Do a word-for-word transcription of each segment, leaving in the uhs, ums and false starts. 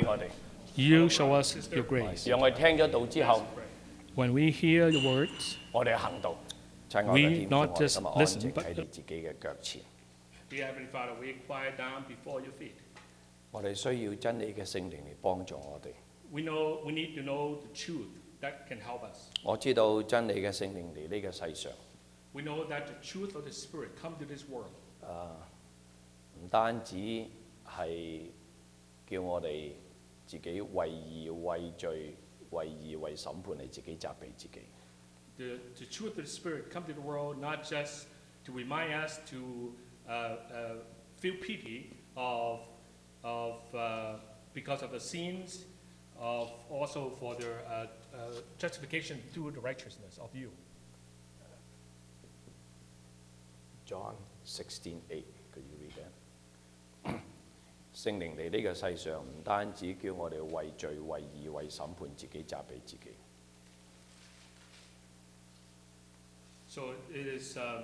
我哋， You show us your grace. 讓我哋聽咗道之後， When we hear your words, 我哋行道。親愛嘅 we 天父，我 not 哋 just 今日安 listen, 靜 but 喺你自己嘅腳前。 Dear Heavenly Father, we quiet down before your feet. 我哋需要真理嘅聖靈嚟幫助我哋。 We know we need to know the truth that can help us. 我知道真理嘅聖靈嚟呢個世上， We know that the truth of the Spirit come to this world. 唔單止係叫我哋自己為義為罪、為義為審判嚟自己責備自己。 The, the truth of the Spirit come to the world not just to remind us to uh, uh, feel pity of, of uh, because of the sins, of also for their uh, uh, justification through the righteousness of you. John sixteen eight， could you read that？ 聖靈嚟呢個世上唔單止叫我哋為罪、為義、為審判自己責備自己。 So it is, uh,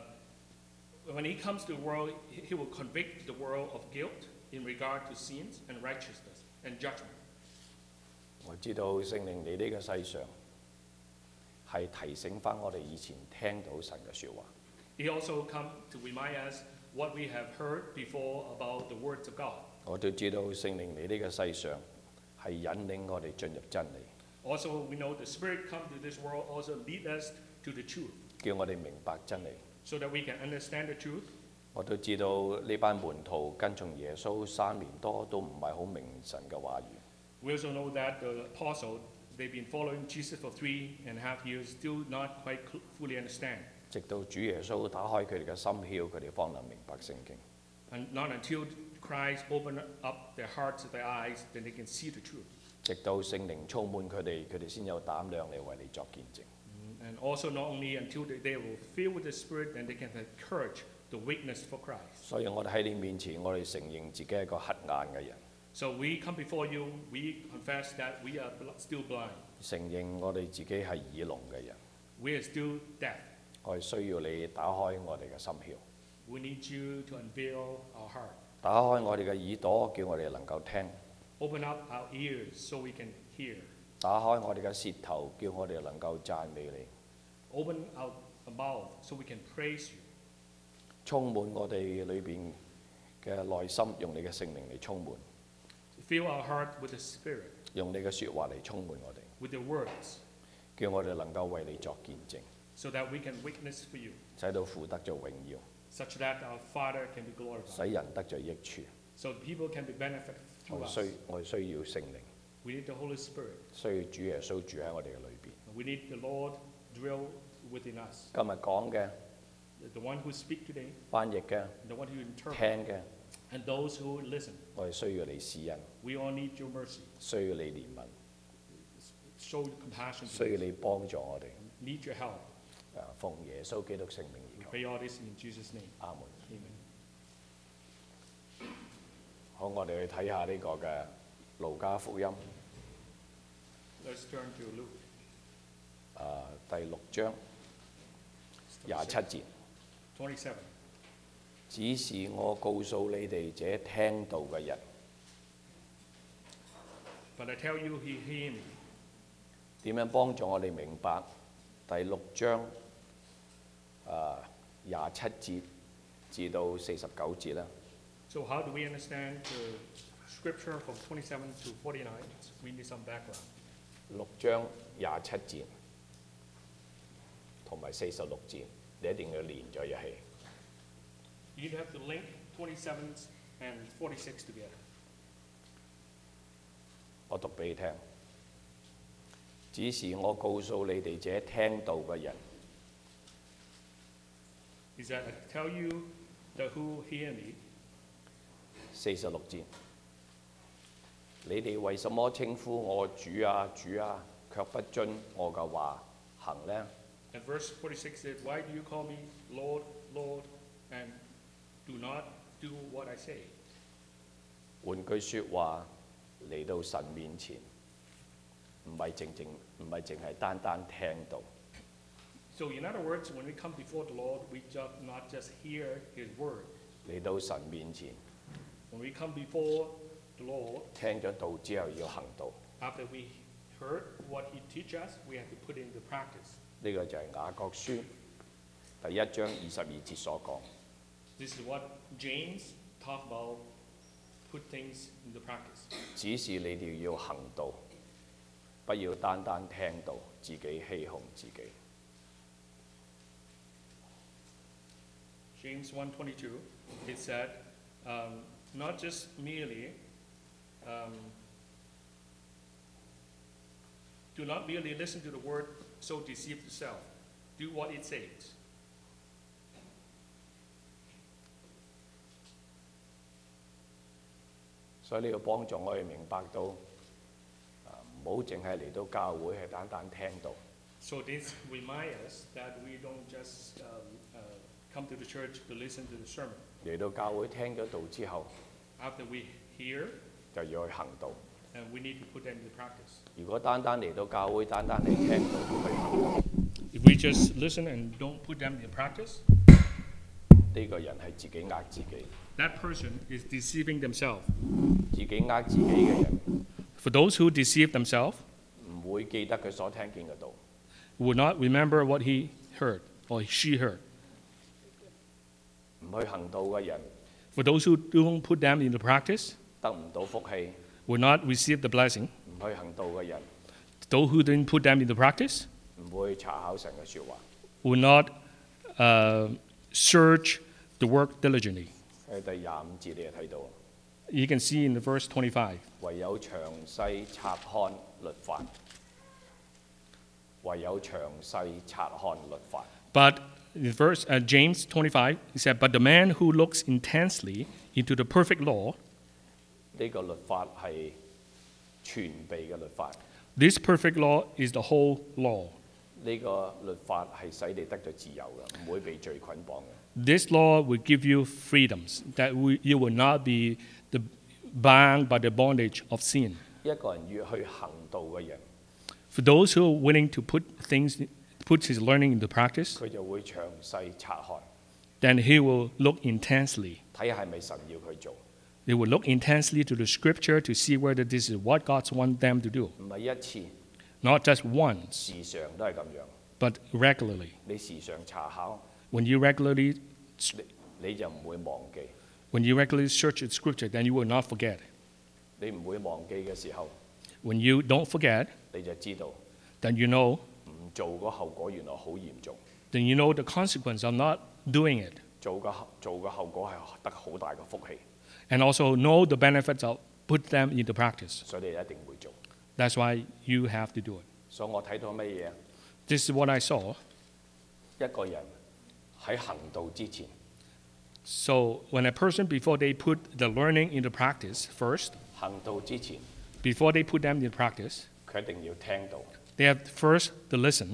when he comes to the world, he he will convict the world of guilt in regard to sins and righteousness and judgment. 我知道聖靈嚟呢個世上係提醒翻我哋以前聽到神嘅説話。 He also come to remind us what we have heard before about the words of God. 我都知道聖靈嚟呢個世上係引領我哋進入真理， Also, we know the Spirit come to this world also lead us to the truth, 叫我哋明白真理。 so that we can understand the truth. 我都知道呢班門徒跟從耶穌三年多都唔係好明神嘅話語。 We also know that the apostle, they've been following Jesus for three and a half years, still not quite cl- fully understand. 直到主耶穌打開佢哋嘅心竅，佢哋方能明白聖經。 And not until Christ opened up their hearts, their eyes, then they can see the truth. 直到聖靈充滿佢哋，佢哋先有膽量嚟為你作見證。 And also not only until they, they will fill with the Spirit, then they can have courage, the witness for Christ. 所以我哋喺你面前，我哋承認自己係個黑眼嘅人， So we come before you, we confess that we are bl- still blind. 承認我哋自己係耳聾嘅人。 We are still deaf. 我哋需要你打開我哋嘅心竅， We need you to unveil our heart. 打開我哋嘅耳朵，叫我哋能夠聽； Open up our ears so we can hear. 打開我哋嘅舌頭，叫我哋能夠讚美你； Open our mouth so we can praise you. 充滿我哋裏邊嘅內心，用你嘅聖靈嚟充滿， Fill our heart with the Spirit, 用你嘅説話嚟充滿我哋， with your words, 叫我哋能夠為你作見證， so that we can witness for you, 使到父得咗榮耀， such that our Father can be glorified, 使人得咗益處。 so people can be benefited 我 through 哋 us. 需我哋需要聖靈， We need the Holy Spirit. 需要主耶穌住喺我哋嘅裏邊。 We need the Lord dwell within us. 今日講嘅、 The one who speak today, 翻譯嘅、 the one who interpret, 聽嘅， and those who listen. 我哋需要你施恩， We all need your mercy. 需要你憐憫， Show compassion to 需要 us. 你幫助我哋。 Need your help. 誒，奉耶穌基督聖名而 We 求， pray all this in Jesus' name. 阿門。 Amen. 好，我哋去睇下呢個嘅路加福音，誒、 Let's turn to Luke 第六章廿七節。 twenty-seven. 只是我告訴你哋這聽道嘅人， But I tell you, he hear me. 點樣幫助我哋明白第六章誒廿七節至到四十九節咧？ So how do we understand the scripture from twenty-seven to forty-nine? We need some background. 六章廿七節同埋四十六節，你一定要連咗一起。 You have to link twenty-seven and forty-six together. 我讀俾你聽。只是我告訴你哋這聽道嘅人， Is that I tell you that who hear me, 四十六節，你哋為什麼稱呼我主啊主啊，卻不遵我嘅話行呢？ and verse forty-six said, Why do you call me Lord, Lord, and do not do what I say? 換句説話，嚟到神面前，唔係淨淨唔係淨係單單聽到， So in other words, when we come before the Lord, we just not just hear his word. 嚟到神面前， When we come before the Lord, 聽咗道之後要行道。 after we heard what He teach us, we have to put it into practice. 呢個就係雅各書第一章二十二節所講。 This is what James talked about, put things into practice. 只是你哋要行道，不要單單聽道，自己欺哄自己。 James one twenty-two, it said, um, not just merely, um, do not merely listen to the word, so deceive yourself. Do what it says. 所以呢個幫助我哋明白到，啊唔好淨係嚟到教會係單單聽道。 So this reminds us that we don't just um, uh, come to the church to listen to the sermon. 嚟到教會聽咗道之後， After we hear, 就要去行道。 and we need to put them into practice. 如果單單嚟到教會，單單嚟聽道唔去行道， If we just listen and don't put them into practice, 呢個人係自己呃自己。 that person is deceiving themselves. 自己呃自己嘅人 For those who deceive themselves, 唔會記得佢所聽見嘅道。 will not remember what he heard or she heard. 唔去行道嘅人 For those who don't put them into practice, 得唔到福氣， will not receive the blessing. 唔去行道嘅人 Those who didn't put them into practice 唔會查考神嘅説話。 will not uh, search the work diligently. 喺第廿五節你就睇到， You can see in the verse twenty-five. 唯有詳細察看律法，唯有詳細察看律法。 But in verse uh, James twenty-five, he said, "But the man who looks intensely into the perfect law, 呢個律法係全備嘅律法， this perfect law is the whole law. 呢個律法係使你得咗自由嘅，唔會被罪捆綁嘅。 This law will give you freedoms that we, you will not be the, bound by the bondage of sin." 一個人越去行道嘅人， For those who are willing to put things, put his learning into practice, 佢就會詳細察看， then he will look intensely. 睇下係咪神要佢做， They will look intensely to the scripture to see whether this is what God wants them to do. 唔係一次， Not just once, 時常都係咁樣。 but regularly. 你時常查考， When you regularly, 你你就唔會忘記。 when you regularly search the scripture, then you will not forget. 你唔會忘記嘅時候， When you don't forget, 你就知道 then you know, 唔做嗰後果原來好嚴重， then you know the consequence of not doing it, 做嘅做嘅後果係得好大嘅福氣， and also know the benefits of put them into practice. 所以你一定會做。 That's why you have to do it. 所以我睇到乜嘢啊？ This is what I saw. 一個人喺行道之前， So when a person, before they put the learning into practice first, 行道之前， before they put them into practice, 佢一定要聽到。 they have first to listen.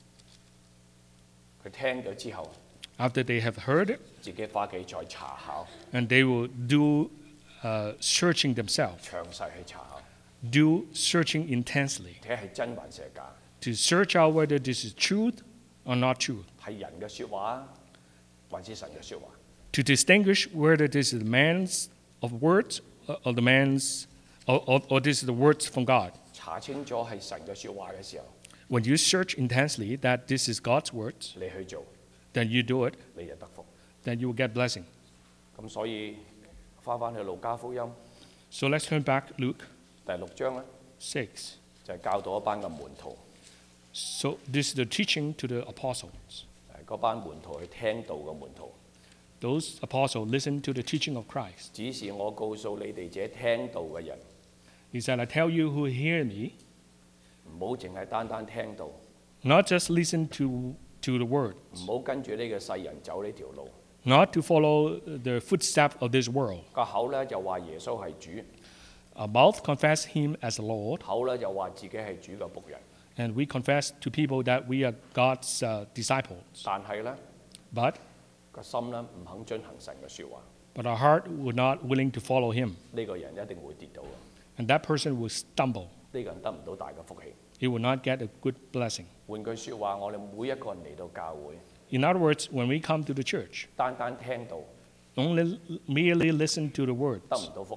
佢聽咗之後， After they have heard it, 自己翻屋企再查考， and they will do uh, searching themselves, 詳細去查考， do searching intensely 睇係真還是係假， to search out whether this is truth or not truth, 係人嘅説話啊，還是神嘅説話。 to distinguish whether this is the man's of words or or the man's or, or, or this is the words from God. 查清楚係神嘅説話嘅時候， When you search intensely that this is God's words, 你去做， then you do it, 你就得福。 then you will get blessing. 咁所以翻返去路加福音 So let's turn back Luke 第六章咧， six. 就係、教導一班嘅門徒， So this is the teaching to the apostles. 誒嗰班門徒去聽道嘅門徒。 Those apostles listen to the teaching of Christ. 只是我告訴你哋這聽道嘅人， He said, I tell you who hear me, 唔好淨係單單聽道， not just listen to, to the word, 唔好跟住呢個世人走呢條路。 not to follow the footsteps of this world. 個口咧就話耶穌係主， Our mouth confess him as Lord, 口咧就話自己係主嘅僕人， and we confess to people that we are God's uh, disciples. 但係咧 But, 個心咧唔肯遵行神嘅説話， but our heart would not willing to follow him. 呢、個人一定會跌倒嘅， And that person will stumble. 呢、個人得唔到大嘅福氣。 He will not get a good blessing. 換句説話，我哋每一個人嚟到教會， In other words, when we come to the church, 單單聽道 only merely listen to the 得 words, 唔到福氣嘅，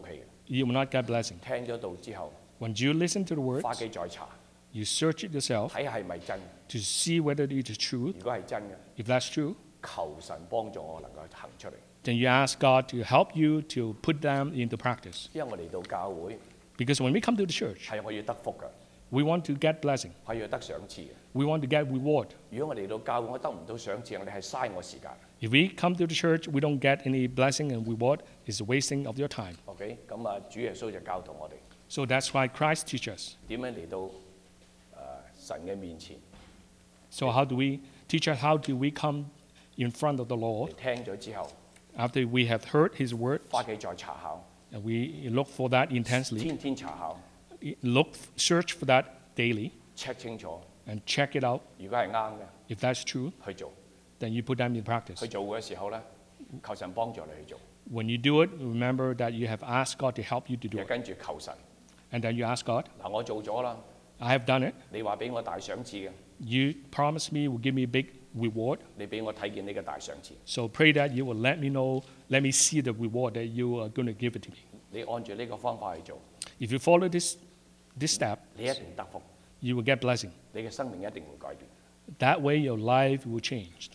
you will not get blessing. 聽咗道之後， When you listen to the 花 words, 機再查， you search it yourself 睇係咪真。 to see whether it is true. 如果係真嘅， If that's true, 求神幫助我能夠行出嚟。 then you ask God to help you to put them into practice. 因為我嚟到教會 Because when we come to the church, 係我要得福嘅， we want to get blessing. 係要得賞賜嘅。 We want to get reward. 如果我嚟到教會我得唔到賞賜，我哋係嘥我時間。 If we come to the church, we don't get any blessing and reward, it's a wasting of your time. OK，咁啊，主耶穌就教導我哋 So that's why Christ teaches us. 點樣嚟到誒、呃神嘅面前 So how do we teach us how do we come in front of the 嚟 Lord 聽咗之後， after we have heard His word? 花機再查考， And we look for that intensely, 天天查考 look, search for that daily, ，check 清楚。 and check it out. 如果係啱嘅， If that's true, 去做。 then you put them in practice. 去做嘅時候咧，求神幫助你去做， When you do it, remember that you have asked God to help you to do 又 it. 跟住求神。 And then you ask God, 嗱，我做咗啦， I have done it. 你話俾我大賞賜嘅， You promised me you will give me a big reward. 你俾我睇見呢個大賞賜， So pray that you will let me know, let me see the reward that you are going to give it to me. 你按住呢個方法去做， If you follow this, this step, 你一定得福， you will get blessing. 你嘅生命一定會改變。 That way your life will change.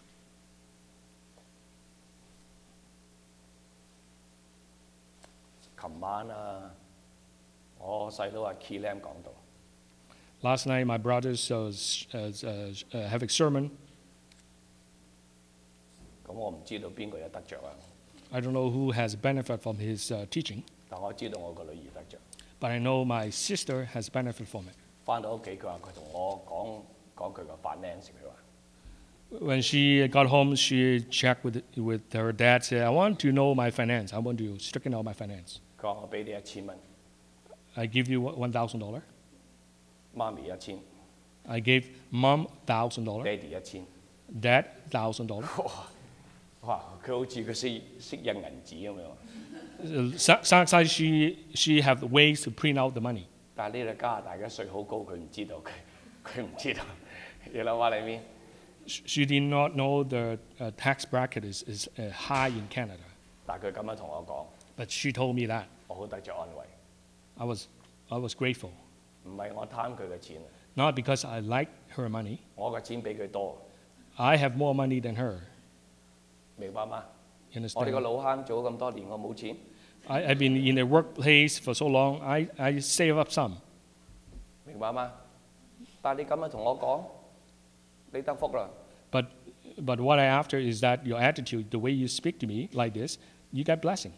琴晚啊，我細佬阿 Key Lam 講到， Last night, my brothers uh, s- uh, uh, uh, have a sermon. 咁我唔知道邊個有得着啊， I don't know who has benefit from his uh, teaching, 但我知道我個女兒得着。 but I know my sister has benefit from it. 翻到屋企，佢話佢同我講講佢個 finance，佢話 When she got home, she checked with, with her dad, said, I want to know my finance. I want to straighten out my finance. 佢話我俾你一千蚊， I give you one thousand dollars. 媽咪一千， I gave mom one thousand dollars, 爹哋一千。 dad one thousand dollars. 哇！佢好似佢識識印銀紙咁樣。 Uh, so- Sometimes she, she have ways to print out the money. 但係呢度加拿大嘅稅好高，佢唔知道，佢佢唔知道。You know what I mean？ Sh- She did not know the uh, tax bracket is, is uh, high in Canada. 但係佢咁樣同我講， But she told me that. 我好得着安慰。 I was, I was grateful. 唔係我貪佢嘅錢， Not because I like her money. 我嘅錢比佢多， I have more money than her. 明白嗎？ You 我哋個 understand? 老坑做咗咁多年，我冇錢， I, I've been in the workplace for so long, I, I save up some. 明白嗎？但係你咁樣同我講，你得福啦。 But, but what I after is that your attitude, the way you speak to me like this, you get blessing.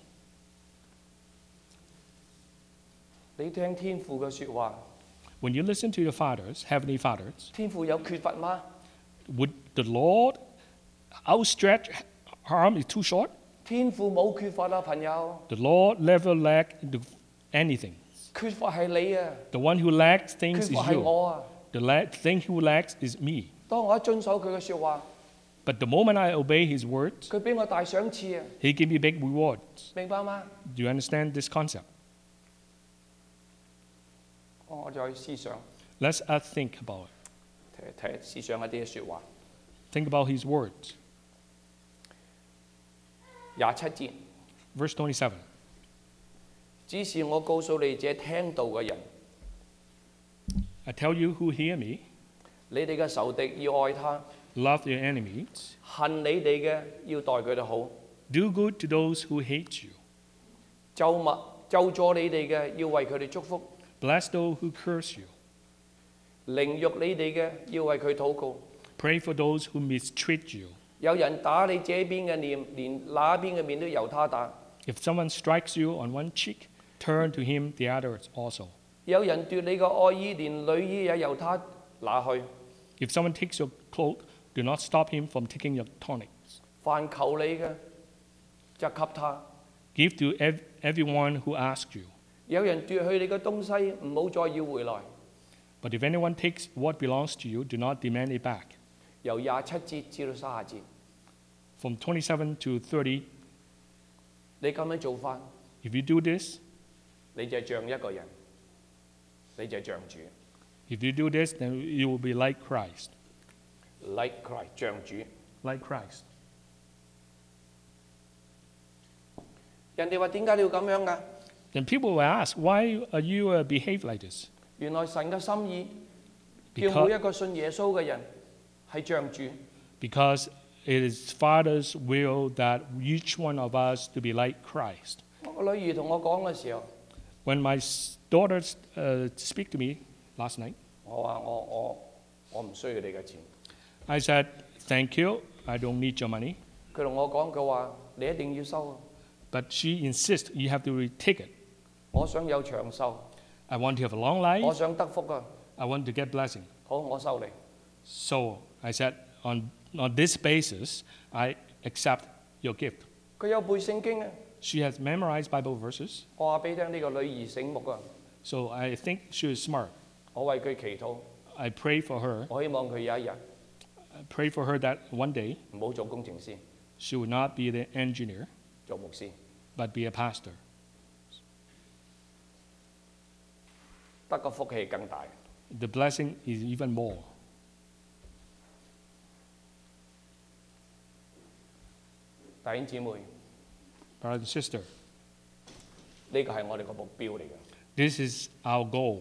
你聽天父嘅説話， When you listen to your fathers, heavenly fathers, 天父有缺乏嗎？ would the Lord outstretch arm is too short? 天父冇缺乏啊，朋友， The Lord never lack the- anything. 缺乏係你啊， The one who lacks 缺 things 乏 is 係 you. 我啊。 The la- thing who lacks is me. 當我一遵守佢嘅説話， But the moment I obey his words, 佢俾我大賞賜啊， he give me big rewards. 明白嗎？ Do you understand this concept? 我再思想， Let's uh, think about it. 睇睇思想一啲嘅説話。 Think about his words. 廿七節， Verse twenty-seven. 只是我告訴你這聽道嘅人， I tell you who hear me, 你哋嘅仇敵要愛他， love your enemies, 恨你哋嘅要待佢哋好， do good to those who hate you, 咒罵咒詛你哋嘅要為佢哋祝福， bless those who curse you, 凌辱你哋嘅要為佢禱告。 pray for those who mistreat you. 有人打你這邊嘅面，連那邊嘅面都由他打； If someone strikes you on one cheek, turn to him the other also. 有人奪你嘅外衣，連裏衣也由他拿去。 If someone takes your cloak, do not stop him from taking your tonics. 凡求你嘅，就給他； Give to ev- everyone who asks you. 有人奪去你嘅東西，唔好再要回來。 But if anyone takes what belongs to you, do not demand it back. 由廿七節至到三十節， From twenty-seven to thirty, 你咁樣做法， if you do this, 你就係像一個人，你就係像主 if you do this, then you will be like Christ. ，like Christ，像主。 Like Christ. 人哋話點解你要咁樣㗎？ then people will ask, why are you uh, behave like this? 原來神嘅心意叫 Because- 每一個信耶穌嘅人係像主。 Because it is Father's will that each one of us to be like Christ. 我個女兒同我講嘅時候， When my s- daughter uh, speak to me last night, 我話我我我唔需要你嘅錢。 I said, thank you, I don't need your money. 佢同我講，佢話你一定要收啊！ But she insists you have to retake it. 我想有長壽， I want to have a long 我 life. 想得福啊！ I want to get blessing. 好，我收你。 So I said, on, on this basis, I accept your gift. 佢有背聖經啊！ She has memorized Bible verses, 我話俾你聽，呢個女兒醒目啊！ so I think she is smart. 我為佢祈禱， I pray for her. 我希望佢有一日 I pray for her that one day 唔好做工程師， she will not be the engineer, 做牧師， but be a pastor. 得個福氣更大。 The blessing is even more. 弟兄姊妹， Brother and sister, 呢個係我哋個目標嚟嘅。 this is our goal.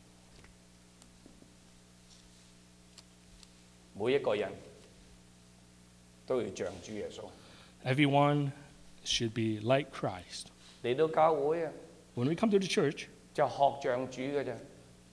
每一個人都要像主耶穌。 Everyone should be like Christ. 嚟到教會啊， When we come to the church, 就學像主嘅啫，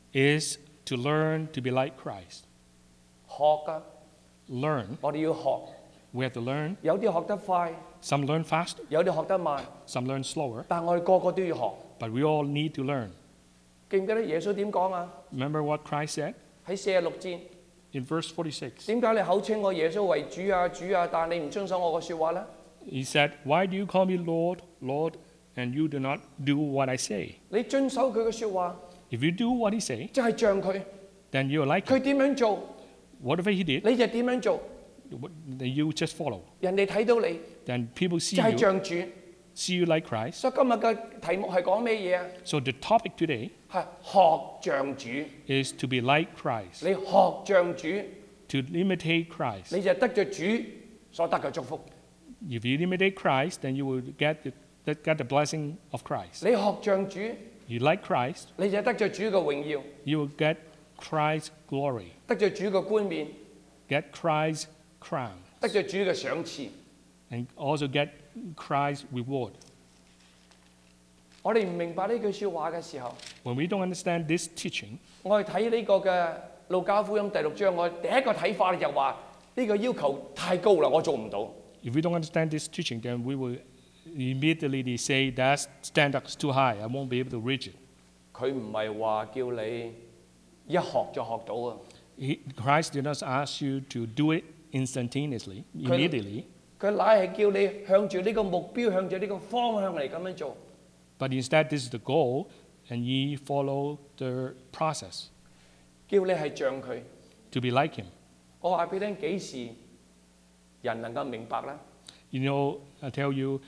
is to learn to be like Christ. 學噶， Learn. 我哋要學。 We have to learn. 有啲學得快， Some learn faster, 有啲學得慢， some learn slower, 但係我哋個個都要學。 but we all need to learn. 記唔記得耶穌點講啊？ Remember what Christ said 喺四十六節， in verse forty-six? 點解你口稱我耶穌為主啊主啊，但係你唔遵守我個説話咧？ He said, why do you call me Lord, Lord, and you do not do what I say? 你遵守佢嘅説話， If you do what he say, 就係像佢。 then you're like 佢 him. 點樣做， Whatever he did, 你就點樣做。 then you just follow. 人哋睇到你 Then people see 就係 you, 像主。 see you like Christ. 所以今日嘅題目係講咩嘢啊？ So the topic today 係學像主。 is to be like Christ, 你學像主， to imitate Christ. 你就得着主所得嘅祝福。 If you imitate Christ, then you will get the, that- get the blessing of Christ. 你學像主， You like Christ, 你就得着主嘅榮耀， you will get Christ's glory, 得着主嘅冠冕， get Christ's crown, 得着主嘅賞賜。 and also get Christ's reward. 我哋唔明白呢句説話嘅時候， When we don't understand this teaching, 我哋睇呢個嘅路加福音第六章，我第一個睇法就話呢個要求太高啦，我做唔到。 if we don't understand this teaching, then we will immediately say that standard is too high. I won't be able to reach it. 佢唔係話叫你一學就學到啊， He, Christ did not ask you to do it instantaneously, immediately, 佢乃係叫你向住呢個目標，向住呢個方向嚟咁樣做。 but instead this is the goal, and ye follow the process 叫你係像佢。 to be like him. 我話俾你聽，幾時人能夠明白咧？ You know, I tell you,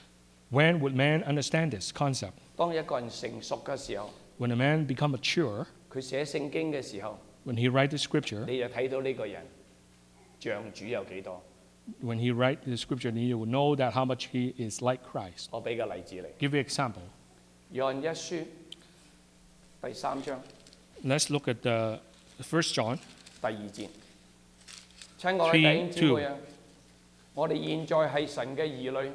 when would man understand this concept? 當一個人成熟嘅時候， When a man become mature, 佢寫聖經嘅時候， when he write the scripture, 你就睇到呢個人像主有幾多。 when he write the scripture, then you will know that how much he is like Christ. 我俾個例子你， Give you an example. 約翰一書第三章 Let's look at the First John. 第二節。親愛嘅弟兄姊妹啊，我哋現在係神嘅兒女，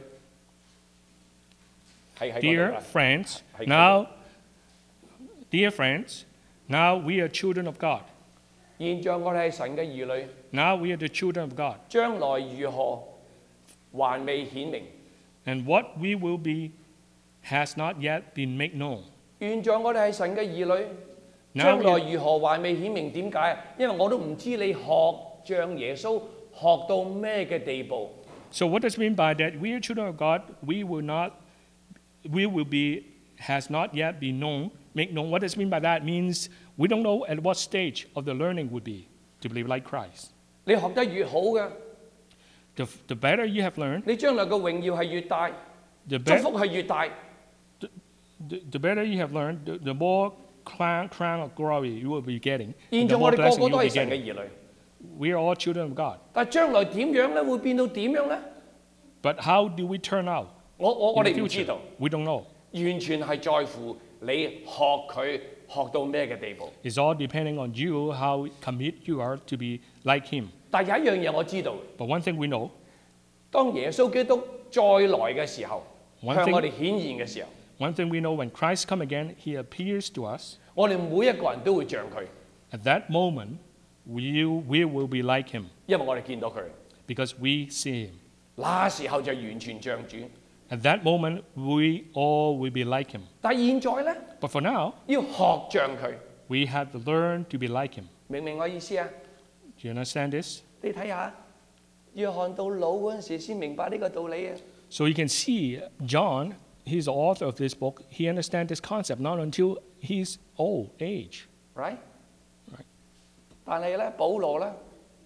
係喺嗰度 Dear 啦 friends, Hey, now, dear friends, now we are children of God. 現在我哋係神嘅兒女， Now we are the children of God. 將來如何還未顯明。 And what we will be has not yet been made known. 現在我哋係神嘅兒女， Now 將 we 來如何還未顯明？點解啊？因為我都唔知你學像耶穌學到咩嘅地步。 So what does it mean by that? We are children of God. We will not, we will be, has not yet been known, make known. What does it mean by that? It means we don't know at what stage of the learning would be to believe like Christ. 你學得越好嘅， The, the better you have learned, 你將來嘅榮耀係越大， the, 祝 be, 福係越大。 the, the better you have learned, the, the more crown, crown of glory you will be getting. 現 And 在 the 我 more 哋個 blessing 個 you 都 will 係 be 神嘅 getting. 兒女， We are all children of God. 但係將來點樣咧？會變到點樣咧？ But how do we turn out 我我我 in 哋 the 唔知 future? 道。 We don't know. 完全係在乎你學佢學到咩嘅地步。 It's all depending on you how commit you are to be like him. 但有一樣嘢我知道， But one thing we know, 當耶穌基督再來嘅時候， One 向 thing- 我哋顯現嘅時候， one thing we know when Christ come again, he appears to us. 我哋每一個人都會像佢， At that moment, we, we will be like him 因為我哋見到佢。 because we see him. 那時候就完全像主。 At that moment, we all will be like him. 但係現在呢， But for now, 要學像佢， we have to learn to be like him. 明唔明我意思啊？ Do you understand this? 你睇下，約翰到老嗰陣時先明白呢個道理啊。 So you can see John, he's the author of this book, he understands this concept not until he's old age. Right？ Right. 但係咧，保羅咧，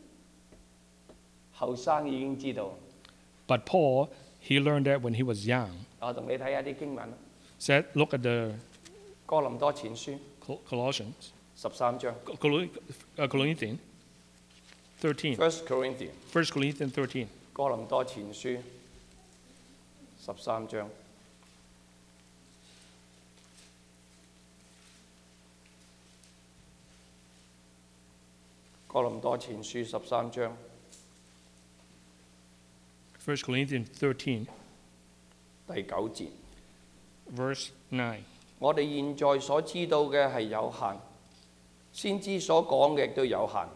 後生已經知道。 But Paul, he learned that when he was young. 我同你睇下啲經文， Said, look at the 哥林多前書 Col- Colossians, 十三章 Col- uh, Corinthians thirteen, ，First Corinthians， First Corinthians thirteen. 哥林多前書十三章。哥林多前書十三章 First Corinthians thirteen, 第九節， verse nine. 我哋現在所知道嘅係有限，先知所講嘅亦都有限。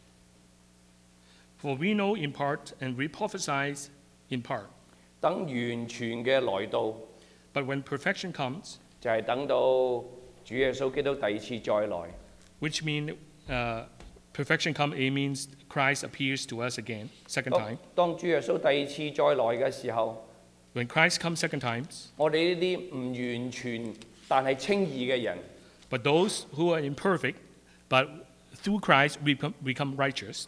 For we know in part, and we prophesy in part. 等完全嘅來到， But when perfection comes, 就係等到主耶穌基督第二次再來。 which means uh, perfection come, it means Christ appears to us again, second 當 time. 當主耶穌第二次再來嘅時候， When Christ comes second times, 我哋呢啲唔完全但係稱義嘅人， but those who are imperfect, but through Christ we become, become righteous.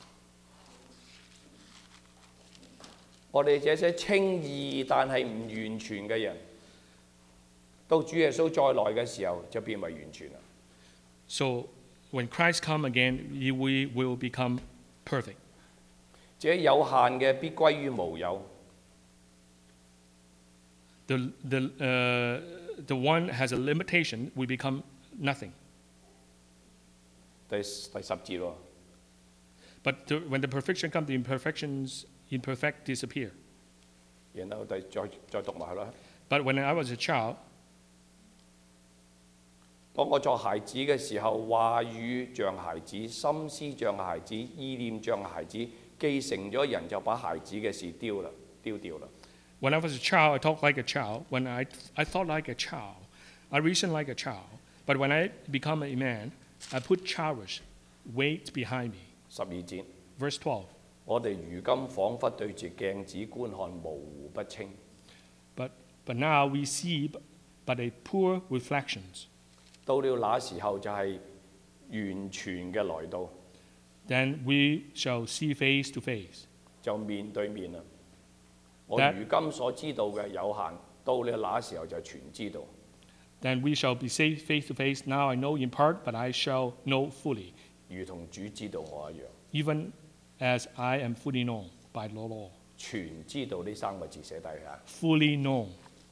我哋這些稱義但係唔完全嘅人，到主耶穌再來嘅時候就變為完全啦。 So when Christ come again, he- we will become perfect. 這有限嘅必歸於無有， The, the, uh, the one has a limitation, we become nothing. 第第十節喎。 But the, when the perfection comes, the imperfections imperfect disappear. 然後第再再讀埋去啦。 But when I was a child, 當我作孩子嘅時候，話語像孩子，心思像孩子，意念像孩子，既成咗人就把孩子嘅事丟啦，丟掉啦。 when I was a child, I talked like a child. When I, I thought like a child, I reasoned like a child. But when I become a man, I put childish weight behind me. 十二節， Verse twelve. 我哋如今彷彿對住鏡子觀看，模糊不清。 But, but now we see b- but a poor reflections. 到了那時候就係完全嘅來到， Then we shall see face to face. 就面對面啦。我 That- 如今所知道嘅有限，到了那時候就全知道。 Then we shall be saved face to face. Now I know in part, but I shall know fully, 如同主知道我一樣， even as I am fully known by the Lord. 全知道呢三個字寫低下， Fully known.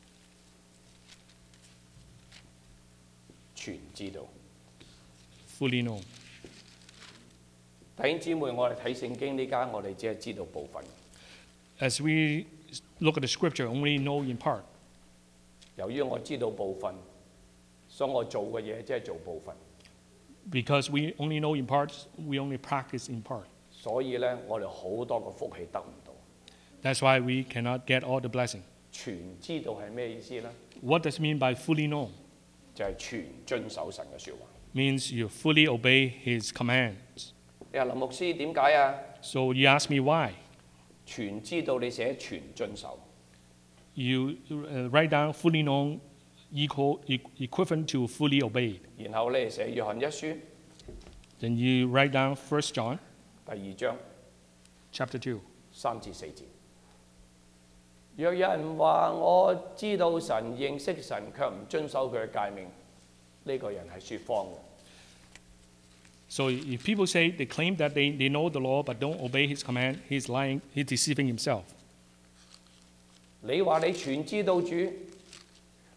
全知道。 Fully known. 弟兄姊妹，我哋睇聖經呢家，我哋只係知道部分。 As we look at the scripture, only know in part. 由於我知道部分，所以我做嘅嘢即係做部分。 Because we only know in part, we only practice in part. 所以咧，我哋好多個福氣得唔到。 That's why we cannot get all the blessing. 全知道係咩意思咧？ What does it mean by fully known? 就係全遵守神嘅説話。 Means you fully obey his commands. 你話林牧師點解啊？ So you ask me why? 全知道你寫全遵守， You uh, write down fully known equal e- equivalent to fully obeyed. 然後咧寫約翰一書 Then you write down First John 第二章 chapter two. 三至四節。若有人話我知道神、認識神，卻唔遵守佢嘅誡命，呢、個人係説謊嘅。 So if people say they claim that they, they know the law but don't obey his command, he's lying, he's deceiving himself. 你話你全知道主，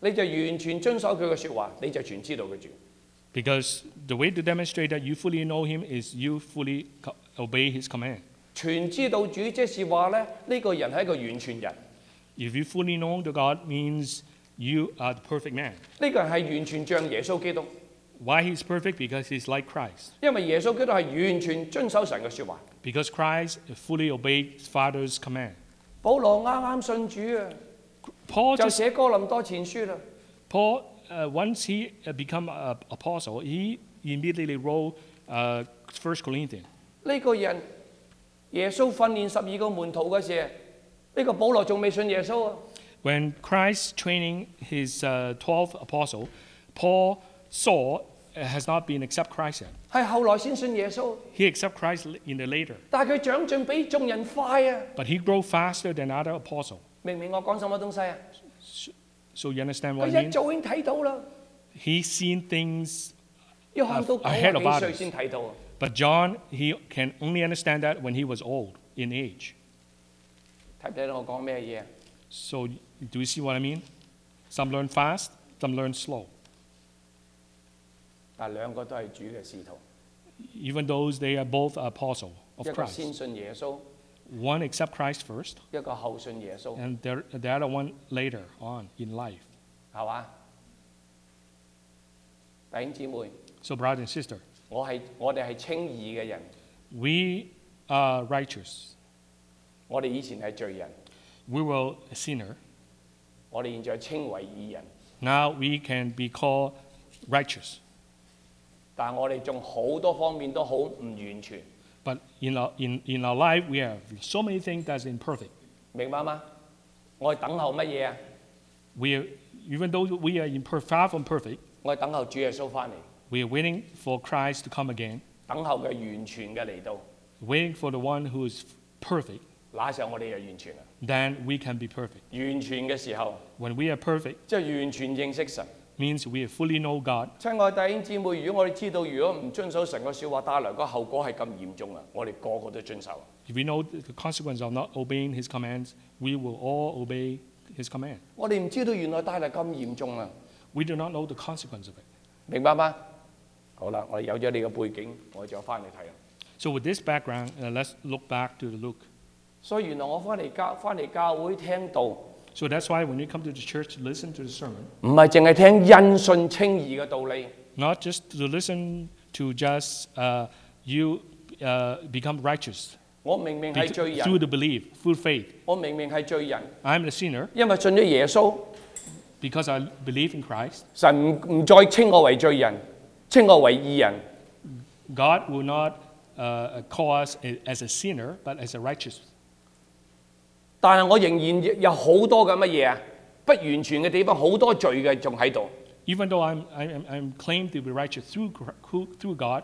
你就完全遵守佢嘅説話，你就全知道佢主。 Because the way to demonstrate that you fully know Him is you fully co- obey His command. 全知道主，即是話咧，呢、個人係一個完全人， If you fully know the God means you are the perfect man. 呢、個人係完全像耶穌基督， Why He's perfect? Because He's like Christ. 因為耶穌基督係完全遵守神嘅説話。 Because Christ fully obeyed His Father's command. 保羅啱啱信主啊， Paul 就 just 寫哥林多前書啦。 Paul uh, once he uh, become an apostle, he immediately wrote uh, First Corinthians. 呢個人耶穌訓練十二個門徒嘅時候，呢、個保羅仲未信耶穌啊。 When Christ training his uh, twelve apostle, Paul saw uh, has not been accept Christ yet. 係後來先信耶穌， He accept Christ in the later, 但係佢長進比眾人快啊！ but he grow faster than other apostle. 明唔明我講什麼東西啊？ So you understand 佢 what I 一 mean? 早已經睇到啦， He seen things, 要行到九 Ahead 十 of 幾 others. 歲先睇到啊！ but John he can only understand that when he was old in age. 睇唔睇到我講咩嘢啊？ So do you see what I mean? Some learn fast, some learn slow. 但係兩個都係主嘅使徒， Even though they are both apostle 一 of 個先 Christ. 信耶穌， One accept Christ first, 一個後信耶穌， and the, the other one later on in life. 係嘛？弟兄姊妹， So brother and sister, 我係我哋係稱義嘅人， we are righteous. 我哋以前係罪人， We were a sinner. 我哋現在稱為義人， Now we can be called righteous. 但係我哋仲好多方面都好唔完全， But in our, in, in our life, we have so many things that's imperfect. 明白嗎？我係等候乜嘢啊？ We are, even though we are imper- far from perfect, 我係等候主耶穌翻嚟， we are waiting for Christ to come again, 等候佢完全嘅嚟到， waiting for the one who is perfect. 那時候我哋就完全啦。 Then we can be perfect. 完全嘅時候， When we are perfect, 即係完全認識神。 means we fully know God. 親愛弟兄姊妹，如果我哋知道，如果唔遵守神嘅説話，帶來個後果係咁嚴重啊！我哋個個都遵守。 If we know the consequence of not obeying His commands, we will all obey His command. 我哋唔知道原來帶嚟咁嚴重啊！ We do not know the consequence of it. 明白嗎？好啦，我哋有咗你嘅背景，我哋就翻嚟睇啦。 So with this background, uh, let's look back to the Luke. 所以原來我翻嚟教翻嚟教會聽道， So that's why when you come to the church, listen to the sermon, 唔係淨係聽因信稱義嘅道理， not just to listen to just uh, you uh, become righteous 我明明 be- 係罪 through 人， the belief, through faith. 我明明係罪人， I'm the sinner 因為信咗耶穌， because I believe in Christ. 神唔唔再稱我為罪人，稱我為義人。 God will not uh, call us a- as a sinner, but as a righteous. 但係我仍然有好多嘅乜嘢啊？不完全嘅地方，好多罪嘅仲喺度。 Even though I'm, I'm, I'm claimed to be righteous through, Chr- through God,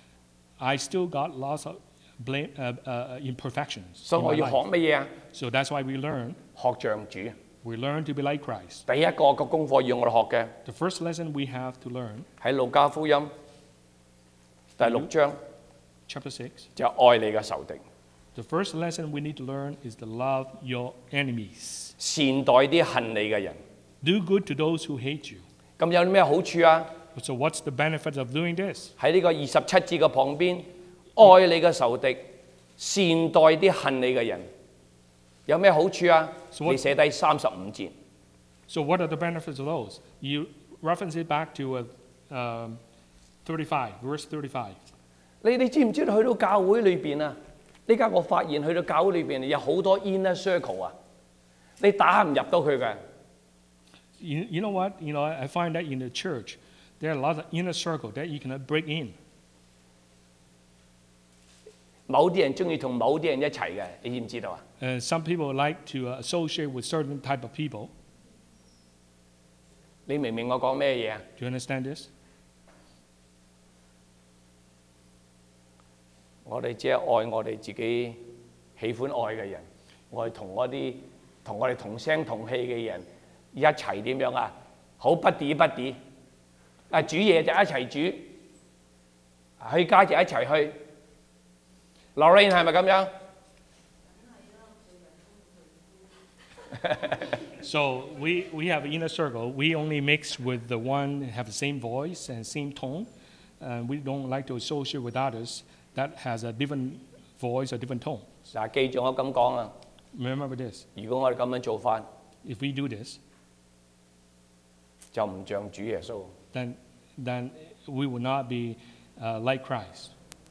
I still got lots of blame, uh, uh, imperfections 所以 in 我 my 要學 life. 乜嘢啊？ So that's why we learn. 學像主。 We learn to be like Christ. 第一個個功課要我哋學嘅 The first lesson we have to learn, 喺路加福音第六章， chapter six, 就係愛你嘅仇敵， the first lesson we need to learn is to love your enemies. 善待啲恨你嘅人。 Do good to those who hate you. 咁有啲咩好處啊？ So what's the benefit of doing this? 喺呢個二十七節嘅旁邊，愛你嘅仇敵，善待啲恨你嘅人，有咩好處啊？ So what- 你寫低三十五節。 So what are the benefits of those? You reference it back to uh, um, thirty-five, verse thirty-five. 你你知唔知道去到教會裏邊啊？呢家我發現去到教會裏邊有好多 inner circle 啊，你打唔入到佢嘅。 You, you know what? You know, I I find that in the church, there are a lot of inner circle that you cannot break in. 某啲人中意同某啲人一齊嘅，你知唔知道啊？ Uh, some people like to uh, associate with certain type of people. 你明唔明我講咩嘢啊？ Do you understand this? 我哋只係愛我哋自己喜歡愛嘅人，我哋同嗰啲同我哋同聲同氣嘅人一齊點樣啊？好不啲不啲，啊煮嘢就一齊煮，去街就一齊去。Lorraine 係咪咁樣？ So we, we have an inner circle. We only mix with the one that have the same voice and same tone. And we don't like to associate with others that has a different voice or different tone. 嗱，記住我咁講啊！ Remember this. 如果我哋咁樣做法， If we do this, 就唔像主耶穌。 then, then we will not be uh, like Christ.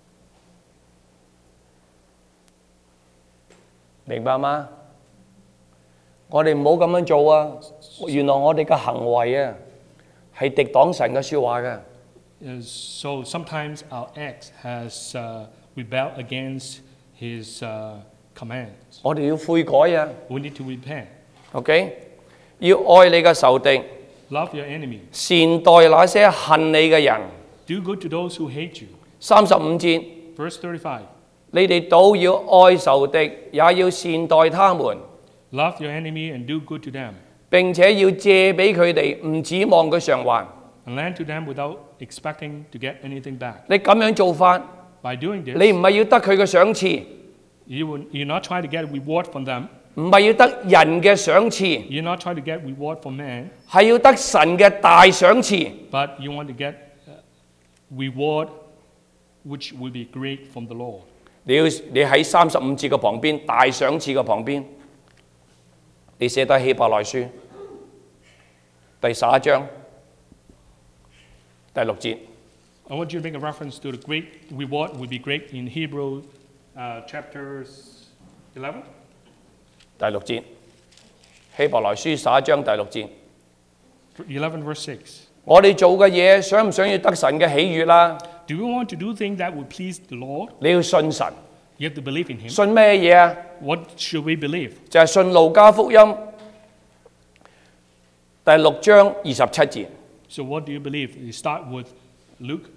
明白嗎？我哋唔好咁樣做啊！原來我哋嘅行為啊，係敵擋神嘅説話嘅。 Uh, So sometimes our act has uh, rebelled against His uh, commands. 我哋要悔改啊 We need to repent. ！OK，要愛你嘅仇敵， Love your enemy. 善待那些恨你嘅人。 Do good to those who hate you. 三十五節， Verse thirty-five. 你哋倒要愛仇敵，也要善待他們， Love your enemy and do good to them. 並且要借俾佢哋，唔指望佢償還。 And lend to them without expecting to get anything back. 你咁樣做法， By doing 你 this, 唔係要得佢嘅賞賜， you will, you're not trying to get a reward from them. 唔係要得人嘅賞賜， You're not trying to get reward from man, 係要得神嘅大賞賜。 but you want to get uh, reward which will be great from the Lord. 你要你喺三十五節嘅旁邊，大賞賜嘅旁邊，你寫低希伯來書第十一章第六節。 I want you to make a reference to the great reward will be great in Hebrew uh, chapters eleven. 第六節，希伯來書十一章第六節。 eleven verse six. 我哋做嘅嘢，想唔想要得神嘅喜悅啦？ Do you want to do things that will please the Lord? 你要信神， You have to believe in Him. 信咩嘢啊？ What should we believe? 就係信路加福音第六章二十七節。 So what do you believe? You start with Luke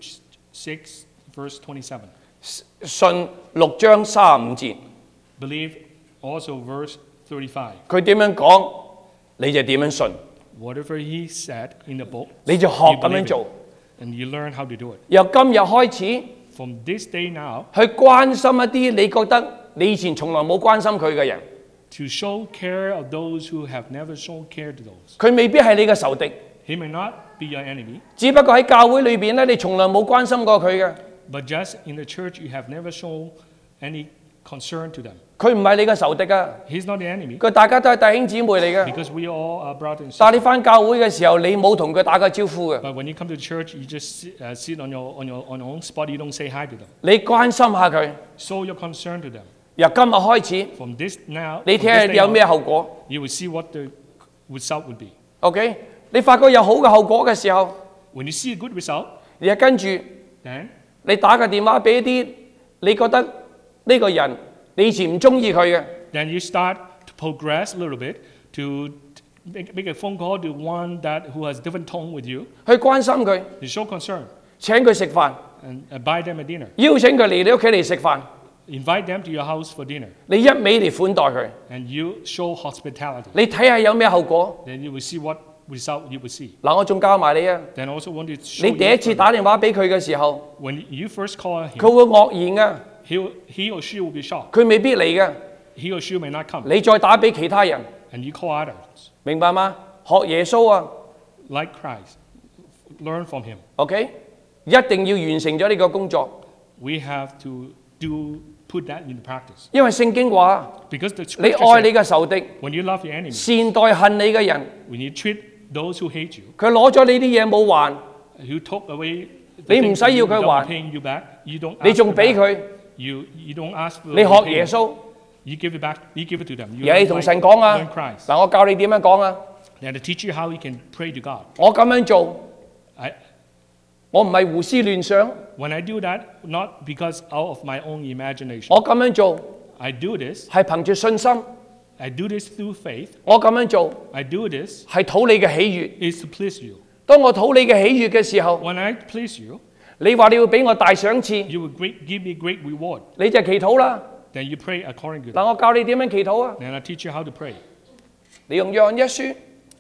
six verse twenty-seven. 信六章三十五節， Believe also verse thirty-five. 佢點樣講，你就點樣信， Whatever He said in the book, 你就學 you 咁樣 believe 做。 it, and you learn how to do it. 由今日開始， From this day now, 去關心一啲你覺得你以前從來冇關心佢嘅人， to show care of those who have never shown care to those. 佢未必係你嘅仇敵， He may not be your enemy, 只不過喺教會裏邊咧，你從來冇關心過佢嘅， but just in the church you have never shown any concern to them. 佢唔係你嘅仇敵啊， He's not the enemy 佢大家都係弟兄姊妹嚟嘅。 because we all are brothers and 但係 sisters. 你翻教會嘅時候，你冇同佢打過招呼嘅， But when you come to church, you just sit, uh, sit on your on your on your own spot. You don't say hi to them. 你關心下佢。 Show your concern to them. 由今日開始， From this now, 你 from 睇下 this day 有咩 on, 後果 you will see what the result would be. ？OK，你發覺有好嘅後果嘅時候， When you see a good result, 你就跟住 then 你打個電話俾一啲你覺得呢個人你以前唔中意佢嘅， then you start to progress a little bit to make, make a phone call to one that who has different tone with you. 去關心佢， You show concern 請佢食飯， and uh, buy them a dinner. 邀請佢嚟你屋企嚟食飯， Invite them to your house for dinner, 你一味嚟款待佢， and you show hospitality. 你睇下有咩後果。 Then you will see what result you will see. 嗱，我仲教埋你啊， Then I also want to show 你第一 you 次打電話俾佢嘅時候， when you first call him, 佢會愕然嘅， he, will- he or she will be shocked. 佢未必嚟嘅。 He or she may not come. 你再打俾其他人， And you call others 明白嗎？學耶穌啊 like Christ. Learn from him. ，OK，一定要完成咗呢個工作， We have to do put that into practice. 因為聖經話 Because the 你 scripture 愛你 said, 嘅仇敵， when you love your enemy, 善待恨你嘅人， when you treat those who hate you, 佢攞咗你啲嘢冇還， who took away the 你唔 things 使要 from you 佢 without 還， paying you back, you don't 你 ask 仲 for 俾 that. 佢， You, you don't ask for 你 the 學耶 payment. 穌， You give it back. You give it to them. You 而你 learn 同 like- 神講啊 learn Christ. 嗱，我教你點樣講啊， And to teach you how you can pray to God. 我咁樣做， I, 我唔係胡思亂想， when I do that, not because out of my own imagination, 我咁樣做 I do this. 係憑住信心， I do this through faith. 我咁樣做 I do this 係討你嘅喜悅。 is to please you. 當我討你嘅喜悅嘅時候， When I please you, 你話你要俾我大賞賜， you will great, give me great reward. 你就祈禱啦。 Then you pray according to 嗱， that. 我教你點樣祈禱啊？ Then I teach you how to pray. 你用約翰一書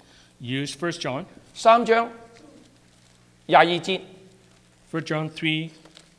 Use First John, 三章廿二節， First John three,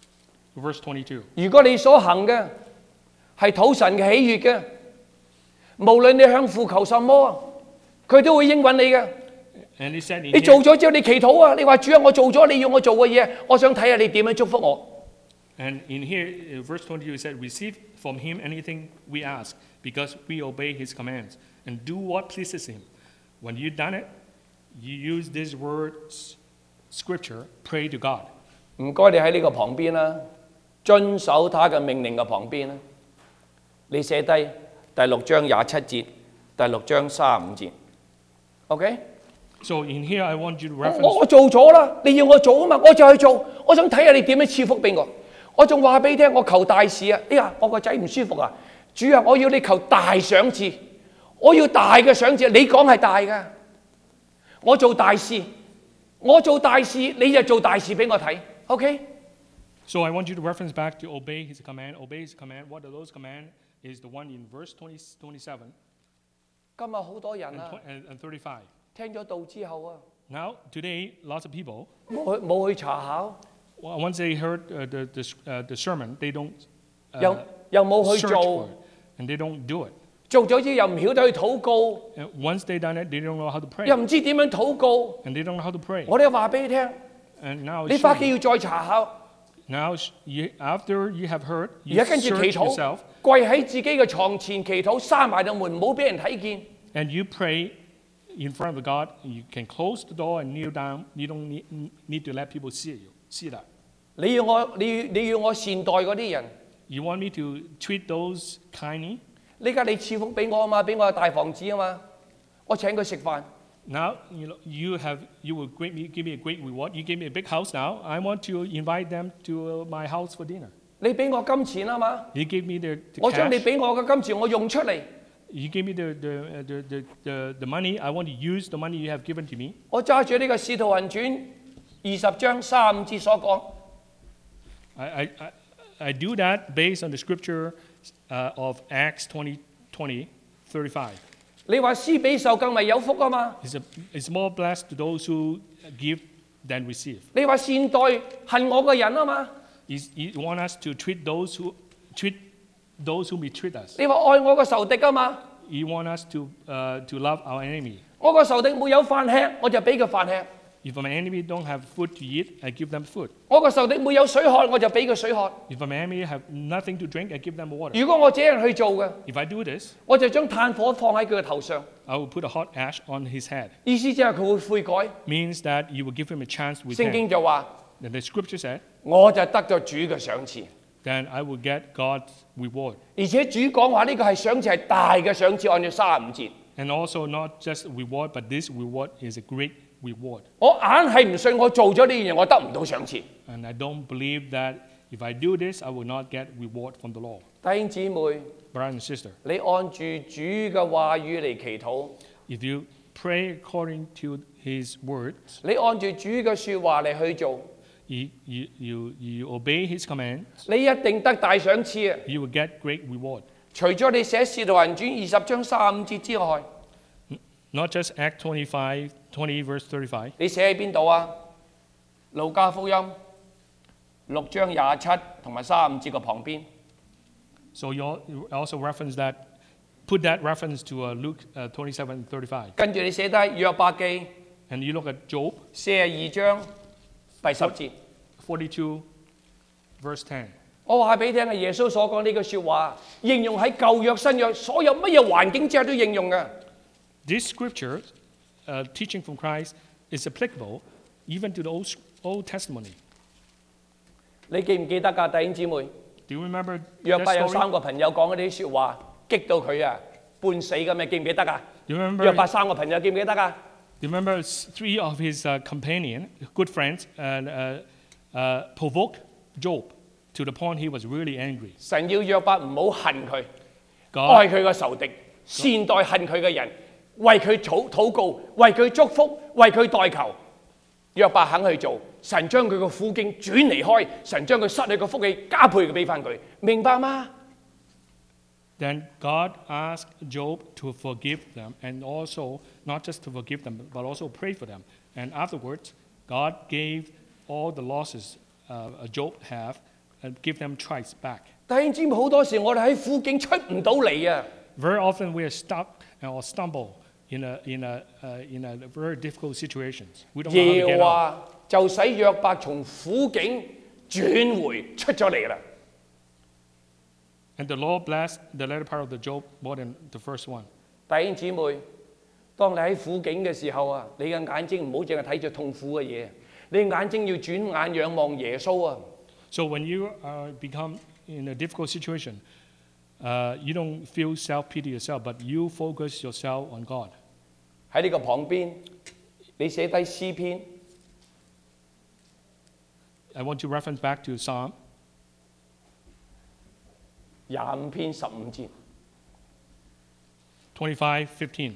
verse twenty-two. 如果你所行嘅係討神嘅喜悅嘅，無論你向父求什麼， 佢都會應允你嘅。 And he said, in 你做 here, 咗之後，你祈禱啊！你話主啊，我做咗你要我做嘅嘢，我想睇下你點樣祝福我。 and in here, uh, verse twenty-two, he said, receive from him anything we ask, because we obey his commands, and do what pleases him. When you've done it, you use these words, scripture, pray to God. 唔該，你喺呢個旁邊啦，遵守他嘅命令嘅旁邊啦。你寫低第六章廿七節，第六章三十五節。OK？ So in here, I want you to 我 reference. 我做咗啦，你要我做啊嘛，我就去做。我想睇下你點樣賜福俾我。我仲話俾你聽，我求大事啊！哎呀，我個仔唔舒服啊！主啊，我要你求大賞賜，我要大嘅賞賜。你講係大嘅，我做大事，我做大事，你就做大事俾我睇。OK？ So I want you to reference back to obey his command. Obey his command. What are those commands? Is the one in verse twenty, twenty-seven 今日好多人 and, 啊， tw- and, and thirty-five. 聽咗道之後啊， Now, today, lots of people, 冇去冇去查考， well, once they heard uh, the, the, s- uh, the sermon, they don't 又 uh, 又冇去 search for 做， it, and they don't do it. 做咗之後又唔曉得去禱告， And once they done it, they don't know how to pray, 又唔知點樣禱告。 and they don't know how to pray. 我哋話俾你聽， And now, 你 it's 翻 showing 去要再查考。 now sh- you, after you have heard, 而 you 家跟住祈 search 禱 yourself,， 跪喺自己嘅床前祈禱，閂埋道門，唔好俾人睇見。 and you pray in front of God. You can close the door and kneel down. You don't need, need to let people see you. See that. 你要我，你你要我善待嗰啲人， You want me to treat those kindly? 呢家你賜福俾我啊嘛，俾我個大房子啊嘛，我請佢食飯。 Now you know you have you will great me, give me a great reward. You gave me a big house now. I want to invite them to uh, my house for dinner. 你俾我金錢啊嘛， You gave me the, the 我將你 cash. 俾我嘅金錢我用出嚟， You gave me the the, uh, the, the, the the money. I want to use the money you have given to me. 我揸住呢個《使徒行傳》二十章三五節所講， I, I, I, I do that based on the scripture uh, of Acts twenty, twenty, thirty-five. 你話施比受更為有福啊嘛， It's, a, it's more blessed to those who give than receive. 你話善待恨我嘅人啊嘛， He's, you want us to treat those who treat those who mistreat us. 你話愛我個仇敵啊嘛， You want us to uh, to love our enemy. 我個仇敵沒有飯吃，我就俾佢飯吃； If my enemy don't have food to eat, I give them food. 我個仇敵沒有水喝，我就俾佢水喝。 If my enemy have nothing to drink, I give them water. 如果我這樣去做嘅， If I do this, 我就將炭火放喺佢嘅頭上， I will put a hot ash on his head. 意思即係佢會悔改。 Means that you will give him a chance to 聖 repent. 經就話： Then the scripture said, 我就得咗主嘅賞賜， then I will get God's reward. 而且主講話呢個係賞賜係大嘅賞賜，按照三十五節。 And also not just reward, but this reward is a great reward. 我硬係唔信我做咗呢樣嘢，我得唔到賞賜。 And I don't believe that if I do this, I will not get reward from the Lord. 弟兄姊妹， Brother and sister, 你按住主嘅話語嚟祈禱， if you pray according to his words, 你按住主嘅説話嚟去做， you, you, you, you obey his command, 你一定得大賞賜啊！ you will get great reward. 除咗你寫《使徒行傳》二十章三十五節之外， Not just Act twenty-five, twenty verse thirty-five. 你寫喺邊度啊？路加福音六章廿七同埋三十五節嘅旁邊， So you al- you also reference that, put that reference to uh, Luke uh, twenty-seven, thirty-five. 跟住你寫低約伯記 And you look at Job 四十二章第十節。 forty-two, verse ten. 我話俾你聽啊，耶穌所講呢句説話，應用喺舊約、新約所有乜嘢環境之下都應用嘅。 This scripture, uh, teaching from Christ, is applicable even to the Old, Old Testimony. 你記唔記得㗎，弟兄姊妹？ Do you remember 約 that 伯有 story? 三個朋友講嗰啲説話，激到佢啊半死咁，你記唔記得啊？ Do you remember, 約伯三個朋友記唔記得啊？ do you remember s- three of his uh, companion, good friends, and uh, uh, provoked Job to the point he was really angry. 神要約伯唔好恨佢， God, 愛佢個仇敵，善待恨佢嘅人，為佢禱禱告，為佢祝福，為佢代求。約伯肯去做，神將佢個苦境轉離開，神將佢失去嘅福氣加倍嘅俾翻佢，明白嗎？ then God asked Job to forgive them, and also not just to forgive them, but also pray for them. And afterwards, God gave all the losses uh, Job have and give them twice back. 弟兄姊妹，好多時我哋喺苦境出唔到嚟啊！ Very often we are stuck or stumble in a in a uh, in a very difficult situations. We don't know how 耶 to 和 get out. 華就使約伯從苦境轉回出咗嚟啦。 And the Lord blessed the latter part of the Job more than the first one. 弟兄姊妹，當你喺苦境嘅時候啊，你嘅眼睛唔好淨係睇住痛苦嘅嘢，你眼睛要轉眼仰望耶穌啊！ So when you uh, become in a difficult situation, uh, you don't feel self-pity yourself, but you focus yourself on God. 喺呢個旁邊，你寫低詩篇 I want to reference back to Psalm 廿五篇十五節。 twenty-five fifteen.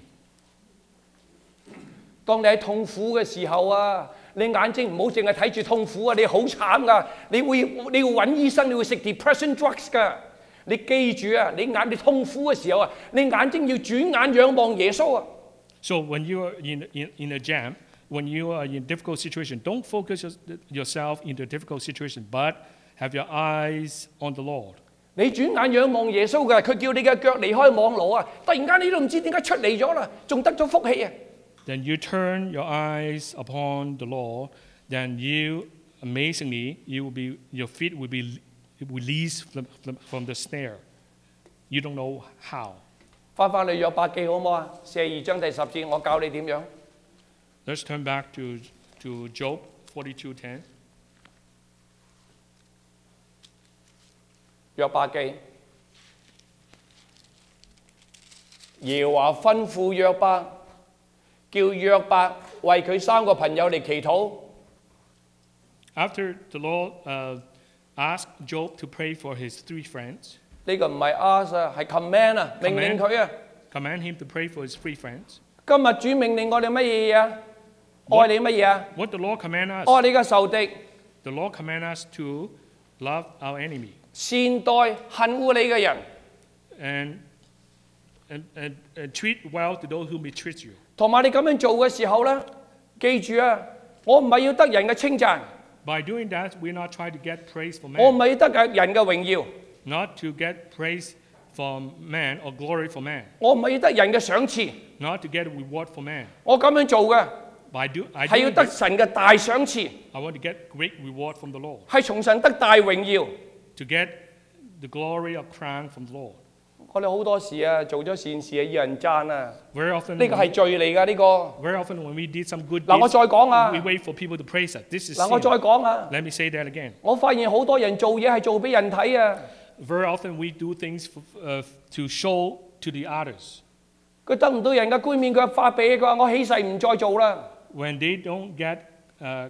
當你喺痛苦嘅時候啊，你眼睛唔好淨係睇住痛苦啊，你好慘噶，你會你要揾醫生，你會食 depression drugs 噶。你記住啊，你眼你痛苦嘅時候啊，你眼睛要轉眼仰望耶穌啊。 So when you are in, in, in a jam, when you are in a difficult situation, don't focus your- yourself into a difficult situation, but have your eyes on the Lord. 你轉眼仰望耶穌嘅，佢叫你嘅腳離開網羅啊！突然間你都唔知點解出嚟咗啦，仲得咗福氣啊！ Then you turn your eyes upon the Lord, then you, amazingly, you will be, your feet will be released from, from, from the snare. You don't know how. 翻返去約伯記好唔好啊？四十二章第十節，我教你點樣。 Let's turn back to, to Job forty-two ten. 約伯記，耶和華吩咐約伯，叫約伯為佢三個朋友嚟祈禱。 After the Lord uh, asked Job to pray for his three friends, 呢個唔係 ask 啊，係 command 啊，命令佢啊。 command him to pray for his three friends. 今日主命令我哋乜嘢啊？愛你乜嘢啊？ What the Lord command us? 愛你嘅仇敵， The Lord command us to love our enemy 善待恨惡你嘅人， and, and, and, and treat well to those who mistreat you. 同埋你咁樣做嘅時候咧，記住啊，我唔係要得人嘅稱讚， By doing that, we're not trying to get praise from 我唔 man, 係要得人嘅榮耀， not to get praise from man or glory from man, 我唔係要得人嘅賞賜， not to get reward from man. 我咁樣做嘅 By do, I, 係要 do 得 this, 神嘅大賞賜， I want to get great reward from the Lord, 係從神得大榮耀。 to get the glory of crown from the Lord. 我哋好多時啊，做咗善事啊，要人讚啊， Very often, 呢個係罪嚟㗎，呢個。 very often when we did some good 嗱，我 deeds, 再講啊， we wait for people to praise us. This is 嗱，我 sin. 再講啊， Let me say that again. 我發現好多人做嘢係做俾人睇啊， Very often we do things for, uh, to show to the others. 佢得唔到人嘅冠冕，佢發俾佢話我起誓唔再做啦。 When they don't get uh,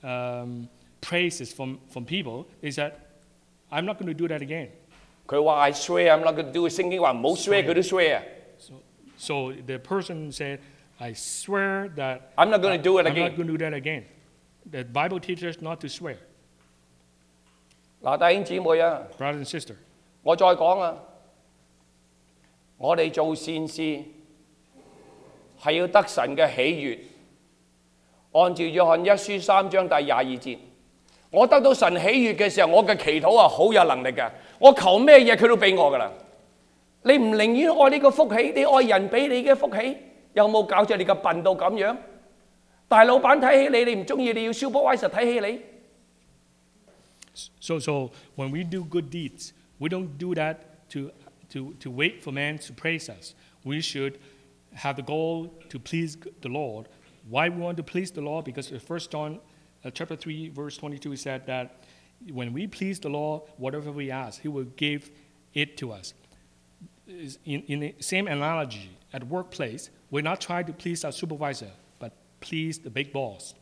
um, praises from, from people, they said, I'm not going to do that again. 佢話 I swear I'm not going to do it，聖經話唔好 swear，佢都 swear 啊。 So, so the person said, I swear that I'm not going to do it I'm not again。 going to do that again. The Bible teaches us not to swear. 嗱，弟兄姊妹啊， Brother and sister, 我再講啊，我哋做善事係要得神嘅喜悅。按照約翰一書三章第廿二節，我得到神喜悅嘅時候，我嘅祈禱啊好有能力嘅，我求咩嘢佢都俾我噶啦。你唔寧願愛呢個福氣，你愛人俾你嘅福氣，有冇搞錯？你個笨到咁樣？大老闆睇起你，你唔中意，你要 supervisor 睇起你。 so, so when we do good deeds, we don't do that to, to, to wait for man to praise us. We should have the goal to please the Lord. Why we want to please the Lord? Because in First John uh, chapter three, verse twenty-two said that when we please the Lord, whatever we ask, He will give it to us. In, in the same analogy, at workplace, we're not trying to please our supervisor, but please the big boss.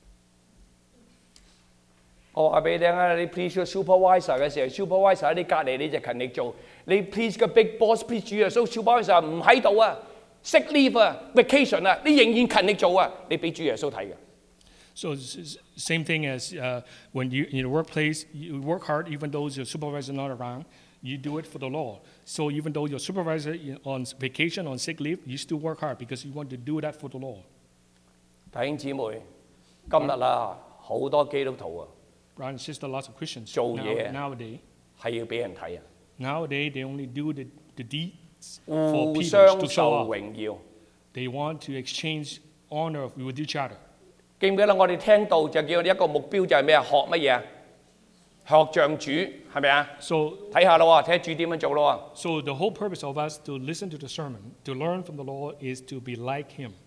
我話俾你聽啊，你 please 個 supervisor 嘅時候 ，supervisor 喺你隔離你就勤力做；你 please 個 big boss，please 主耶穌 supervisor 唔喺度啊 ，sick leave 啊，vacation 啊，你仍然勤力做啊，你俾主耶穌睇嘅。 So s- s- same thing as uh, when you in the workplace, you work hard even though your supervisor is not around. You do it for the Lord. So even though your supervisor is on vacation, on sick leave, you still work hard because you want to do that for the Lord. 弟兄姊妹，今日啊，好多基督徒啊， Brothers and sisters, lots of Christians 做 now, 嘢 nowadays, 係要俾人睇啊， nowadays they only do the, the deeds for 互 people 相 to 受 show off. 榮耀。 They want to exchange honor with each other. 記唔記得我哋聽到就叫一個目標就係咩啊？學乜嘢啊？學像主係咪啊？ So, 睇下咯喎，睇下主點樣做咯 so the whole purpose of us to listen to the sermon, to learn from the Lord, is to be like Him. 喎。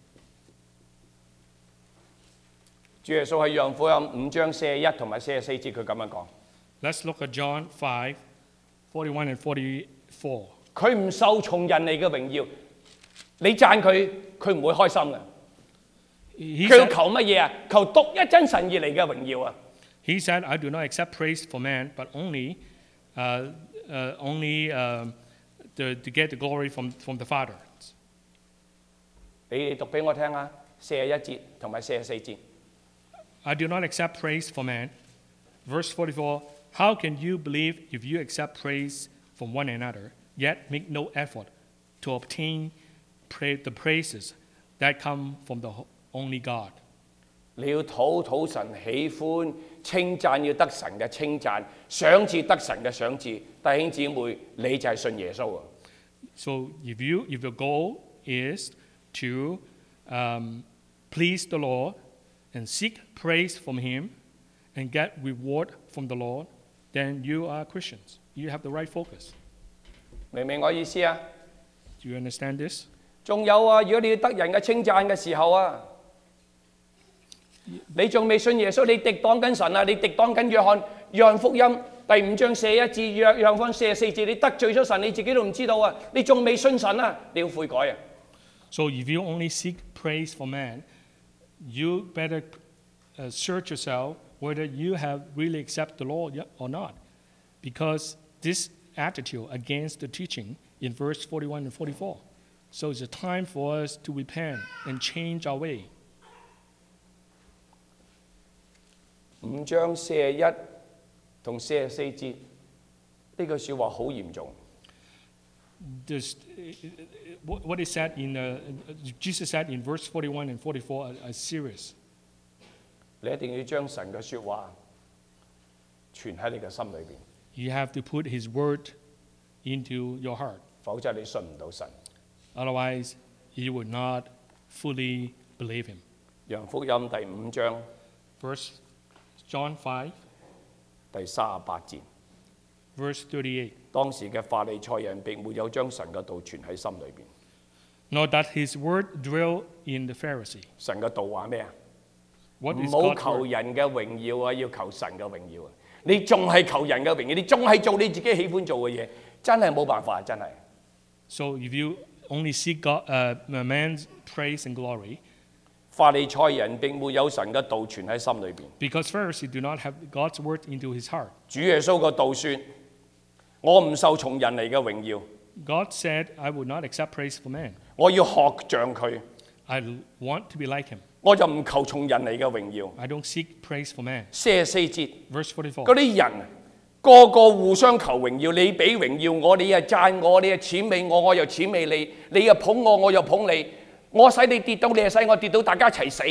主耶穌喺約翰福音五章四十一同埋四十四節，佢咁樣講： Let's look at John five, forty-one and forty-four. 佢唔受從人嚟嘅榮耀，你讚佢，佢唔會開心嘅。 He 佢要 said, 求乜嘢啊？求獨一真神而嚟嘅榮耀啊！ he said, I do not accept praise for man, but only, uh, uh, only um, to, to get the glory from, from the Father. 你哋讀俾我聽啊，四十一節同埋四十四節。 I do not accept praise for man. Verse forty-four, how can you believe if you accept praise from one another, yet make no effort to obtain pra- the praises that come from the only God? 你要討討神喜歡，稱讚要得神嘅稱讚，賞賜得神嘅賞賜。弟兄姊妹，你就係信耶穌啊！ So if you if your goal is to um, please the Lord and seek praise from Him and get reward from the Lord, then you are Christians. You have the right focus. 明唔明我意思啊？ Do you understand this? 仲有啊，如果你要得人嘅稱讚嘅時候啊，你仲未信耶穌，你敵擋緊神啊！你敵擋緊約翰約翰福音第五章四十一至約約翰福音四十四節，你得罪咗神，你自己都唔知道啊！你仲未信神啊，你要悔改啊！ So if you only seek praise for man, you better uh, search yourself whether you have really accepted the Lord yet or not. Because this attitude against the teaching in verse forty-one and forty-four. So it's a time for us to repent and change our way. 五章四十一同四十四節呢句説話好嚴重。 This, what what is said in uh, Jesus said in verse forty-one and forty-four are, are serious. 你一定要將神嘅説話存喺你嘅心裏邊， You have to put His word into your heart. 否則你信唔到神。 Otherwise, you will not fully believe Him. 約翰福音第五章 Verse John five, 第三十八節， verse thirty-eight. 當時嘅法利賽人並沒有將神嘅道存喺心裏邊。 Nor that His word dwell in the Pharisee. 神嘅道話咩啊？ What 唔 is 好 God's 求 word? 人嘅榮耀啊，要求神嘅榮耀啊！你仲係求人嘅榮耀，你仲係做你自己喜歡做嘅嘢，真係冇辦法，真係。 So if you only seek God, uh, man's praise and glory, 法利賽人並沒有神嘅道存喺心裏邊。 because Pharisees do not have God's word into his heart. 主耶穌個道説：我唔受從人嚟嘅榮耀， God said, I will not accept praise from man. 我要學像佢， I want to be like him. 我就唔求從人嚟嘅榮耀。 I don't seek praise from man. 四十四節， Verse 嗰 forty-four. 啲人個個互相求榮耀，你俾榮耀我，你又讚我，你又諂美我，我又諂美你，你又捧我，我又捧你，我使你跌倒，你又使我跌倒，大家一齊死。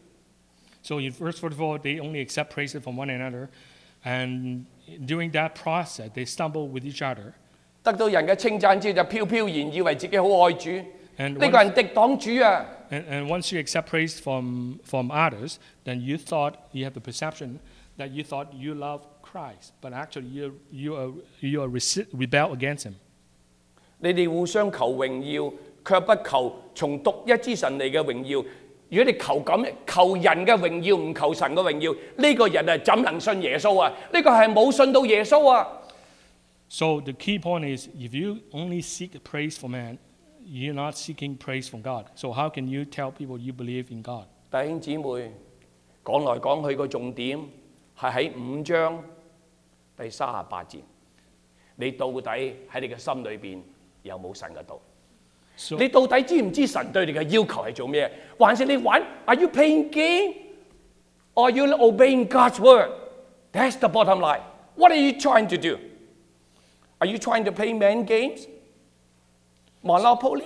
So in verse forty-four, they only accept praises from one another. And during that process, they stumble with each other. 得到人嘅稱讚之後就飄飄然以為自己好愛主， And 呢個人敵擋主啊！ And, and once you accept praise from, from others, then you thought, you have the perception that you thought you love Christ, but actually you, you are, you are resi- rebel against him. 你哋互相求榮耀，卻不求從獨一之神嚟嘅榮耀。如果你求咁求人嘅榮耀，唔求神嘅榮耀，呢、個人啊怎能信耶穌啊？呢、個係冇信到耶穌啊！ So the key point is, if you only seek praise from man, you're not seeking praise from God. So how can you tell people you believe in God? 弟兄姊妹，講來講去個重點係喺五章第三十八節，你到底喺你嘅心裏邊有冇神嘅道？ So, 你到底知唔知神對你嘅要求係做咩？還是你玩 ？Are you playing game? Or are you obeying God's word? That's the bottom line. What are you trying to do? Are you trying to play man games? Monopoly?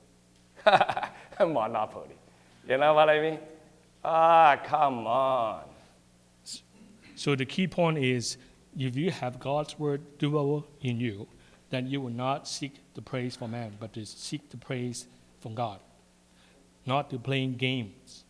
Monopoly. You know what I mean? Ah, come on. so the key point is, if you have God's word dwell in you, then you will not seek the praise from man, but to seek the praise from God. not to playing games.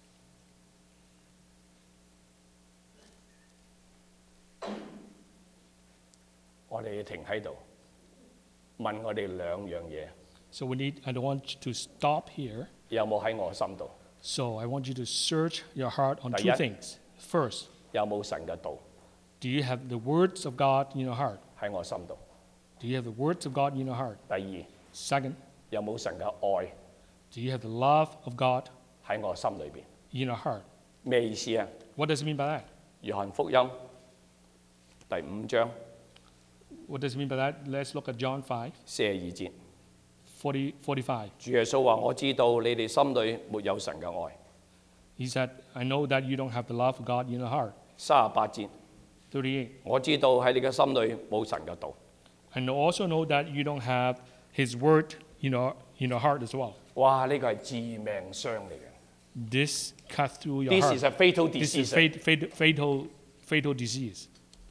我哋要停喺度，問我哋兩樣嘢， So we need, I don't want you to stop here. 有冇喺我心度？ So I want you to search your heart on two 第一。 things. First, 有冇神嘅道 do you have the words of God in your heart? 喺我心度？ Do you have the words of God in your heart? 第二， Second, 有冇神嘅愛 do you have the love of God 喺我心裏邊？ in your heart? 咩意思啊？ What does it mean by that? 約翰福音第五章 What does it mean by that? Let's look at John five, 四十二節， forty, forty-five. 主耶穌話：我知道你哋心裏沒有神嘅愛。 He said, I know that you don't have the love of God in your heart. 三十八節， thirty-eight. 我知道喺你嘅心裏冇神嘅道。 And also know that you don't have His word in your, in your heart as well. 哇！呢個係致命傷嚟嘅。 This cuts through your This heart. is a fatal This is disease. fat, fat, fatal, fatal disease.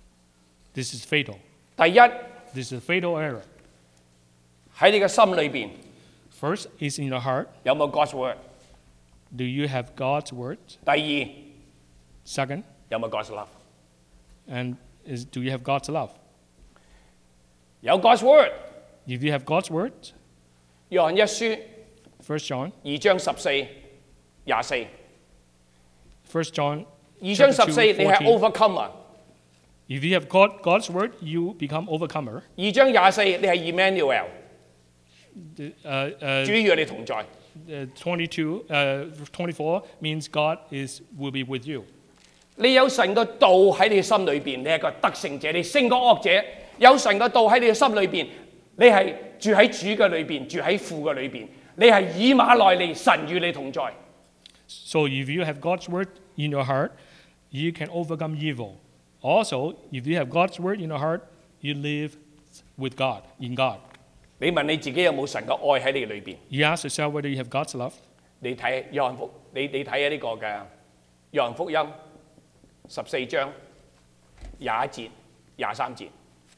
This is fatal. 第一， This is a fatal error. 喺你嘅心裏邊 First is in your heart. 有冇 God's word？ Do you have God's word? 第二， Second, 有冇 God's love？ and is do you have God's love? 有 God's word。 If you have God's word, 約翰一書 First John, 二章十四、廿四。 First John, 二章 chapter 十四， two, 你係 fourteen. overcomer。 If you have God, God's word, you become overcomer. 二章廿四，你係 Emmanuel， The, uh, uh, 主與你同在。 uh, twenty-two, uh, twenty-four means God is will be with you. 你有神嘅道喺你心裏邊，你係個得勝者，你勝過惡者。有神嘅道喺你嘅心裏邊，你係住喺主嘅裏邊，住喺父嘅裏邊，你係以馬內利，神與你同在。 So if you have God's word in your heart, you can overcome evil. Also, if you have God's word in your heart, you live with God, in God. 你問你自己有冇神嘅愛喺你裏邊？ You ask yourself whether you have God's love. 你睇約翰福，你你睇下呢個嘅約翰福音十四章廿一節、廿三節。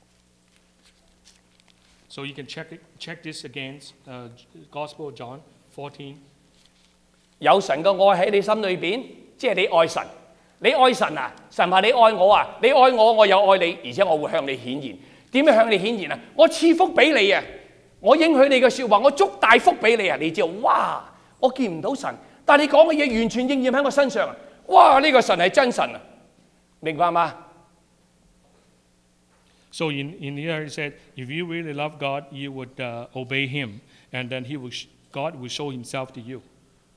So you can check it, check this against uh, Gospel of John fourteen. 有神嘅愛喺你心裏邊，即係你愛神。你愛神啊？神話你愛我啊？你愛我，我又愛你，而且我會向你顯現。點樣向你顯現啊？我賜福俾你啊！我應許你嘅説話，我祝大福俾你啊！你知道，哇！我見唔到神，但係你講嘅嘢完全應驗喺我身上啊！哇！呢個神係真神啊！明白嗎？ So in, in here he said, if you really love God, you would uh, obey Him, and then He will, sh- God will show Himself to you.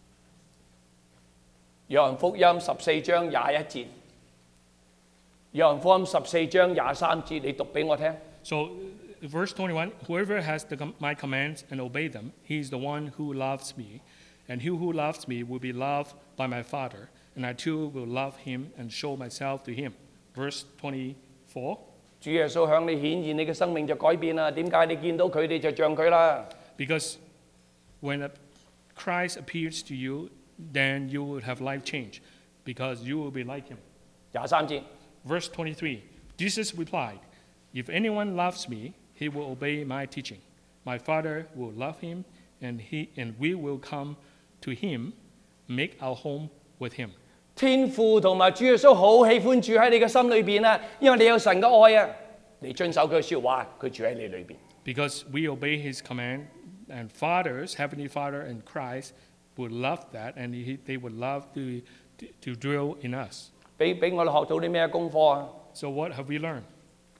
約翰福音十四章廿一節，約翰福音十四章廿三節，你讀俾我聽。 So verse twenty-one, whoever has the, com- my commands and obey them, he is the one who loves me, and he who loves me will be loved by my Father, and I too will love him and show myself to him. Verse twenty-four. 主耶穌向你顯現，你嘅生命就改變啦。點解你見到佢，你就像佢啦？ Because when a Christ appears to you, then you will have life change, because you will be like him. 廿三節， Verse twenty-three, Jesus replied, if anyone loves me, he will obey my teaching. My Father will love him, and, he, and we will come to him, make our home with him. 天父同埋主耶穌好喜歡住喺你嘅心裏邊啊，因為你有神嘅愛啊。你遵守佢嘅説話，佢住喺你裏邊。 Because we obey his command, and fathers, Heavenly Father and Christ would love that, and he, they would love to, to, to dwell in us. 俾俾我哋學到啲咩功課啊？ So what have we learned?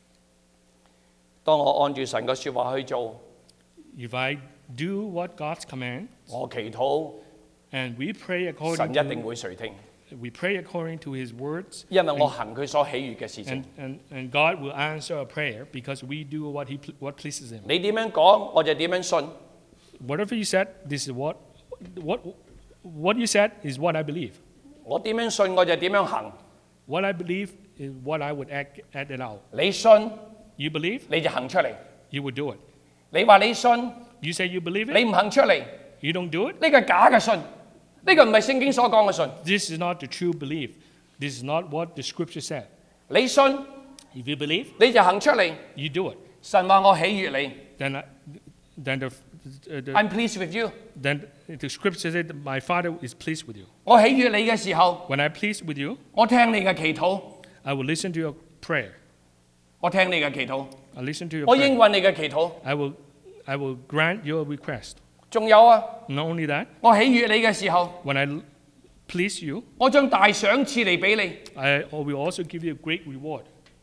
當我按住神嘅説話去做， If I do what God's command, 我祈禱， and we pray 神 according 一定 to, 會垂聽， we pray according to his words, 因為我行佢所喜悅嘅事情 and,。and, and God will answer our prayer because we do what, he, ple- what pleases him. 你點樣講，我就點樣信。 Whatever you said, this is what, what, what you said is what I believe. 我點樣信，我就點樣行。 What I believe is what I would act, act it out. 你信， You believe, 你就行出嚟。 you would do it. 你話你信， You say you believe 你 it, 唔行出嚟， you don't do it. 呢個係假嘅信，呢個唔係聖經所講嘅信。 This is not the true belief. This is not what the scripture said. 你信， If you believe, 你就行出嚟。 you do it. 神話我喜悅你， Then, I, then the, uh, the, I'm pleased with you。 then the scripture said, "My Father is pleased with you." 我喜悅你嘅時候， When I please with you, 我聽你嘅祈禱， I will listen to your prayer. 我聽你嘅祈禱， I listen to your 我應 prayer. 允你嘅祈禱。 I will, I will grant your request. 仲有啊， Not only that, 我喜悅你嘅時候， when I l- please you, 我將大賞賜嚟俾你。 I will also give you a great reward.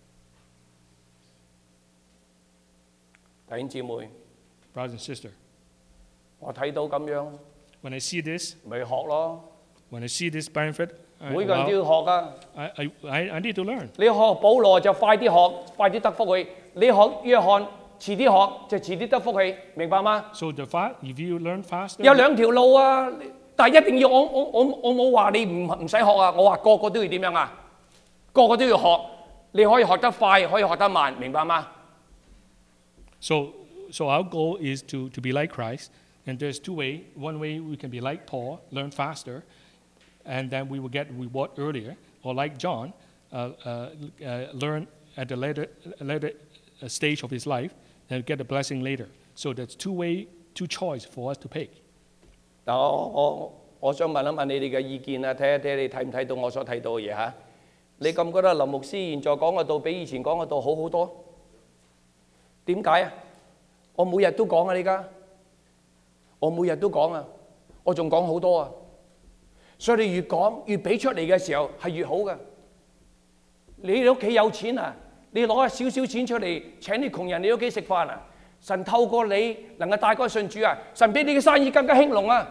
弟兄姊妹， Brothers and sisters, 我睇到咁樣， when I see this, 咪學咯。 when I see this benefit, I, 每個人都 well, 要學噶。 I, I, I I need to learn. 你學保羅就快啲學，快啲得福氣；你學約翰，遲啲學就遲啲得福氣，明白嗎？ So the fact, if you learn faster, 有兩條路啊，但係一定要我我我我冇話你唔唔使學啊，我話個個都要點樣啊？個個都要學，你可以學得快，可以學得慢，明白嗎？ So, so our goal is to, to be like Christ, and there's two ways. One way we can be like Paul, learn faster, and then we will get reward earlier, or like John, uh, uh, uh, learn at the later, later uh, stage of his life, and get a blessing later. So there's two way, two choice for us to pick. 嗱，我我我想問一問你哋嘅意見啊，睇一睇你睇唔睇到我所睇到嘅嘢嚇？你咁覺得林牧師現在講嘅道比以前講嘅道好好多？點解啊？我每日都講啊，你而家我每日都講啊，我仲講好多啊，所以你越講越俾出嚟嘅時候係越好嘅。你屋企有錢啊，你攞少少錢出嚟請啲窮人你屋企食飯啊，神透過你能夠帶個信主啊，神俾你嘅生意更加興隆啊！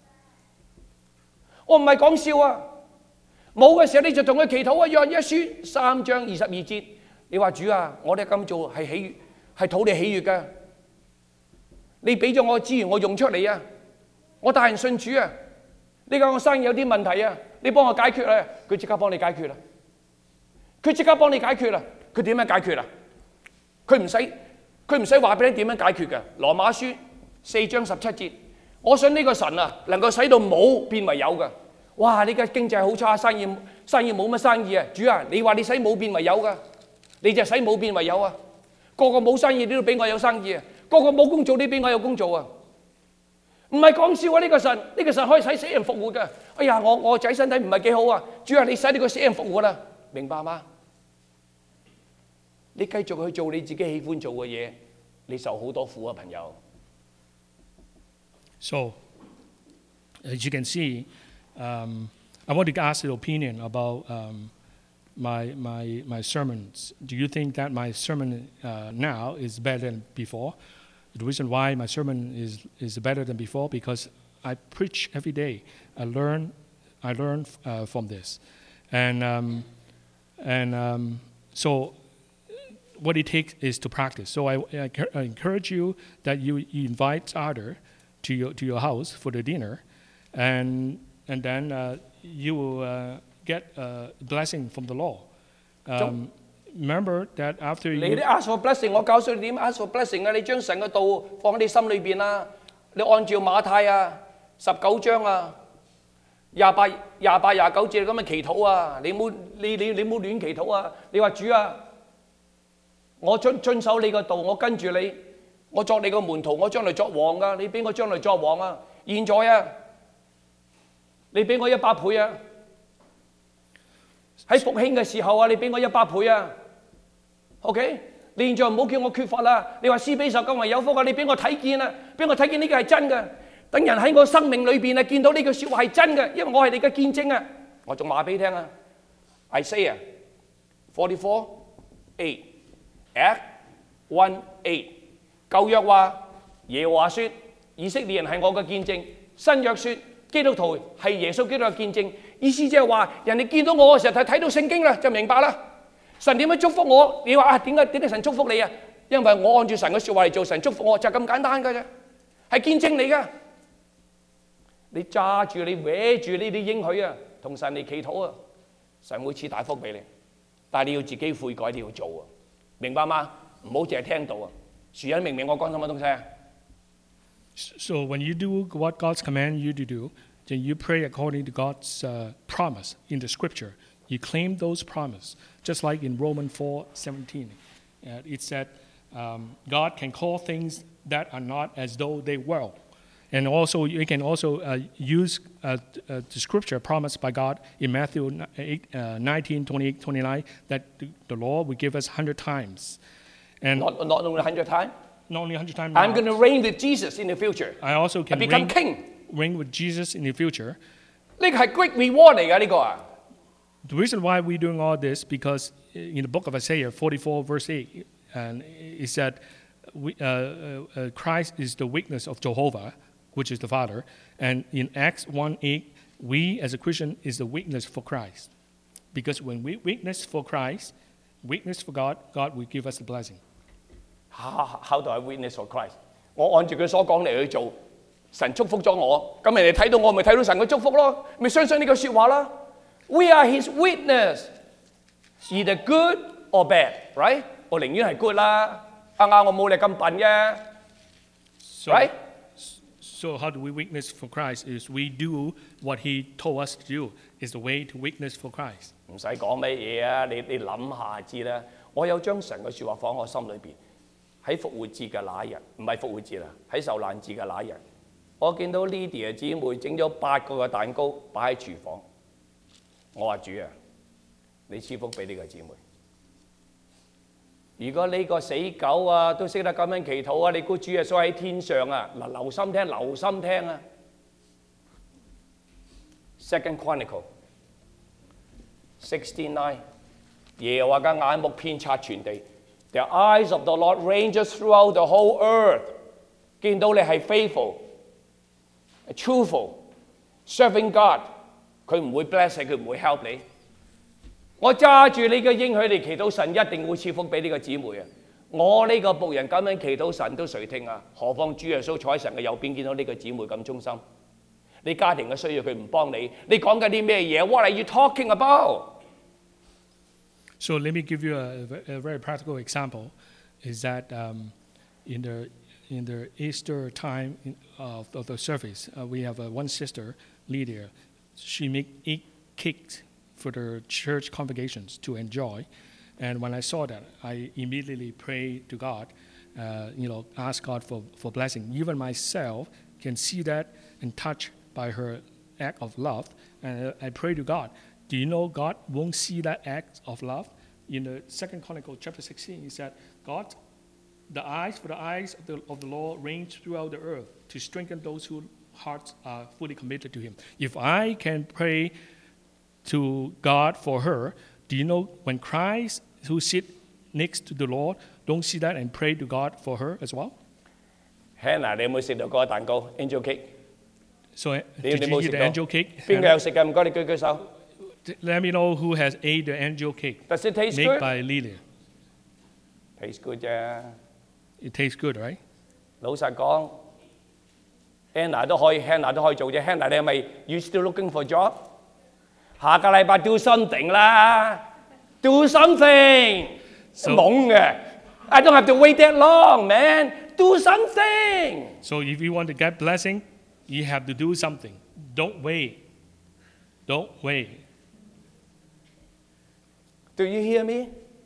我唔係講笑啊！冇嘅時候你就同佢祈禱啊，約翰一書三章二十二節，你話主啊，我哋咁做係喜悅，係討你喜悅嘅。你俾咗我資源，我用出嚟啊！我帶人信主啊！你講我生意有啲問題啊，你幫我解決啊！佢即刻幫你解決啦！佢即刻幫你解決啦！佢點樣解決啊？佢唔使佢唔使話俾你點樣解決嘅。羅馬書四章十七節，我想呢個神啊，能夠使到冇變為有嘅。哇！你嘅經濟好差，生意生意冇乜生意啊！主啊，你話你使冇變為有嘅，你就使冇變為有啊！個個冇生意，你都俾我有生意啊！個個冇工做，你俾我有工做啊！唔係講笑啊！呢個神，呢個神可以使死人復活嘅。哎呀，我我仔身體唔係幾好啊！主啊，你使呢個死人復活啦，明白嗎？你繼續去做你自己喜歡做嘅嘢，你受好多苦啊，朋友。 So, as you can see, um, I want to ask your opinion about um, my, my, my sermons. Do you think that my sermon uh, now is better than before? The reason why my sermon is, is better than before, because I preach every day. I learn, I learn uh, from this. And, um, and um, so what it takes is to practice. So I, I, I encourage you that you, you invite others to your, to your house for the dinner, and, and then uh, you will uh, get a blessing from the Lord. Um, remember that after you... 你啲 ask for blessing， 我教授你點 ask for blessing 啊！你將神嘅道放喺你心裏邊啦，你按照馬太啊十九章啊廿八廿八廿九節咁嘅祈禱啊，你冇你你你冇亂祈禱啊！你話主啊，我遵遵守你個道，我跟住你，我作你個門徒，我將來作王噶，你俾我將來作王啊！現在啊，你俾我一百倍啊！喺復興嘅時候啊，你俾我一百倍啊 ！OK， 你現在唔好叫我缺乏啦。你話施比受更為有福啊！你俾我睇見啊，俾我睇見呢個係真嘅。等人喺我生命裏邊啊，見到呢句説話係真嘅，因為我係你嘅見證啊！我仲話俾你聽啊 ，Isaiah forty-four eight Act one eight 舊約話耶和華說以色列人係我嘅見證，新約說基督徒係耶穌基督嘅見證。意思即係話，人哋見到我嘅時候，睇到聖經啦，就明白啦。神點樣祝福我？你話啊，點解點解神祝福你啊？因為我按住神嘅説話嚟做，神祝福我就咁簡單㗎啫，係見證嚟㗎。你揸住你搲住呢啲應許啊，同神嚟祈禱啊，神會賜大福俾你。但係你要自己悔改，你要做啊，明白嗎？唔好淨係聽到啊。樹人明唔明我講什麼東西啊 So when you do what God's command you to do, then you pray according to God's uh, promise in the Scripture. You claim those promises, just like in Romans four seventeen. Uh, it said um, God can call things that are not as though they were. And also, you can also uh, use uh, uh, the scripture promised by God in Matthew eight, uh, nineteen, twenty-eight, twenty-nine, that the, the Lord will give us one hundred times. And Not, not only a hundred times. not only one hundred times I'm now, going to reign with Jesus in the future. I also I can become reign, king. reign with Jesus in the future. 呢個係 great reward 嚟㗎呢個啊！ The reason why we're doing all this, because in the book of Isaiah forty-four, verse eight, and it said, we, uh, uh, uh, Christ is the weakness of Jehovah, which is the Father. And in Acts one eight, we as a Christian is the weakness for Christ. Because when we weakness for Christ, weakness for God, God will give us the blessing. How, how do I witness for Christ？我按住佢所講嚟去做，神祝福咗我，咁人哋睇到我咪睇到神嘅祝福咯，咪相信呢句説話啦。We are His witness, either good or bad, right？我寧願係 good 啦，啱啱我冇你咁笨啫 So, ，right？ so how do we witness for Christ? Is we do what He told us to do. Is the way to witness for Christ. 唔使講乜嘢啊，你你諗下知啦。我有將神嘅説話放喺我心裏邊。喺復活節嘅那一日，唔係復活節啦，喺受難節嘅那一日，我見到 Lydia 姊妹整咗八個嘅蛋糕擺喺廚房。我話主啊，你賜福俾呢個姊妹。如果呢個死狗啊都識得咁樣祈禱啊，你估主耶穌喺天上啊？嗱，留心聽，留心聽啊。Second Chronicle sixteen nine， 耶和華嘅眼目遍察全地。The eyes of the Lord ranges throughout the whole earth， 見到你係 faithful、truthful、serving God， 佢唔會 bless 你，佢唔會 help 你。我揸住你嘅應許嚟祈禱，神一定會賜福俾呢個姊妹啊！我呢個僕人咁樣祈禱，神都垂聽啊！何況主耶穌坐喺神嘅右邊，見到呢個姊妹咁忠心，你家庭嘅需要佢唔幫你，你講緊啲咩嘢 ？What are you talking about？ So let me give you a, a very practical example. Is that um, in the in the Easter time in, of, of the service, uh, we have uh, one sister, Lydia. She make eight cakes for the church congregations to enjoy. And when I saw that, I immediately prayed to God, uh, you know, ask God for, for blessing. Even myself can see that and touch by her act of love. And I pray to God. Do you know God won't see that act of love? In the Second Chronicle chapter sixteen, he said, God, the eyes for the eyes of the, of the Lord range throughout the earth to strengthen those whose hearts are fully committed to Him. If I can pray to God for her, do you know when Christ, who sit next to the Lord, don't see that and pray to God for her as well? Hannah， 你有冇食到嗰個蛋糕 ？Angel cake？ So 你 did 你 you 冇 eat 食 the 到？ angel cake? 邊個有食嘅？唔該，你舉舉手。 Let me know who has ate the angel cake Does it taste made good? by Lilia. Taste good 啫。 It tastes good, right? 老實講 ，Hannah 都可以 ，Hannah 都可以做啫。Hannah 你係咪 you still looking for job？ 下個禮拜 do something 啦 ，do something。懵嘅 ，I don't have to wait that long, man. Do something. So if you want to get blessing, you have to do something. Don't wait. Don't wait. Do you hear me？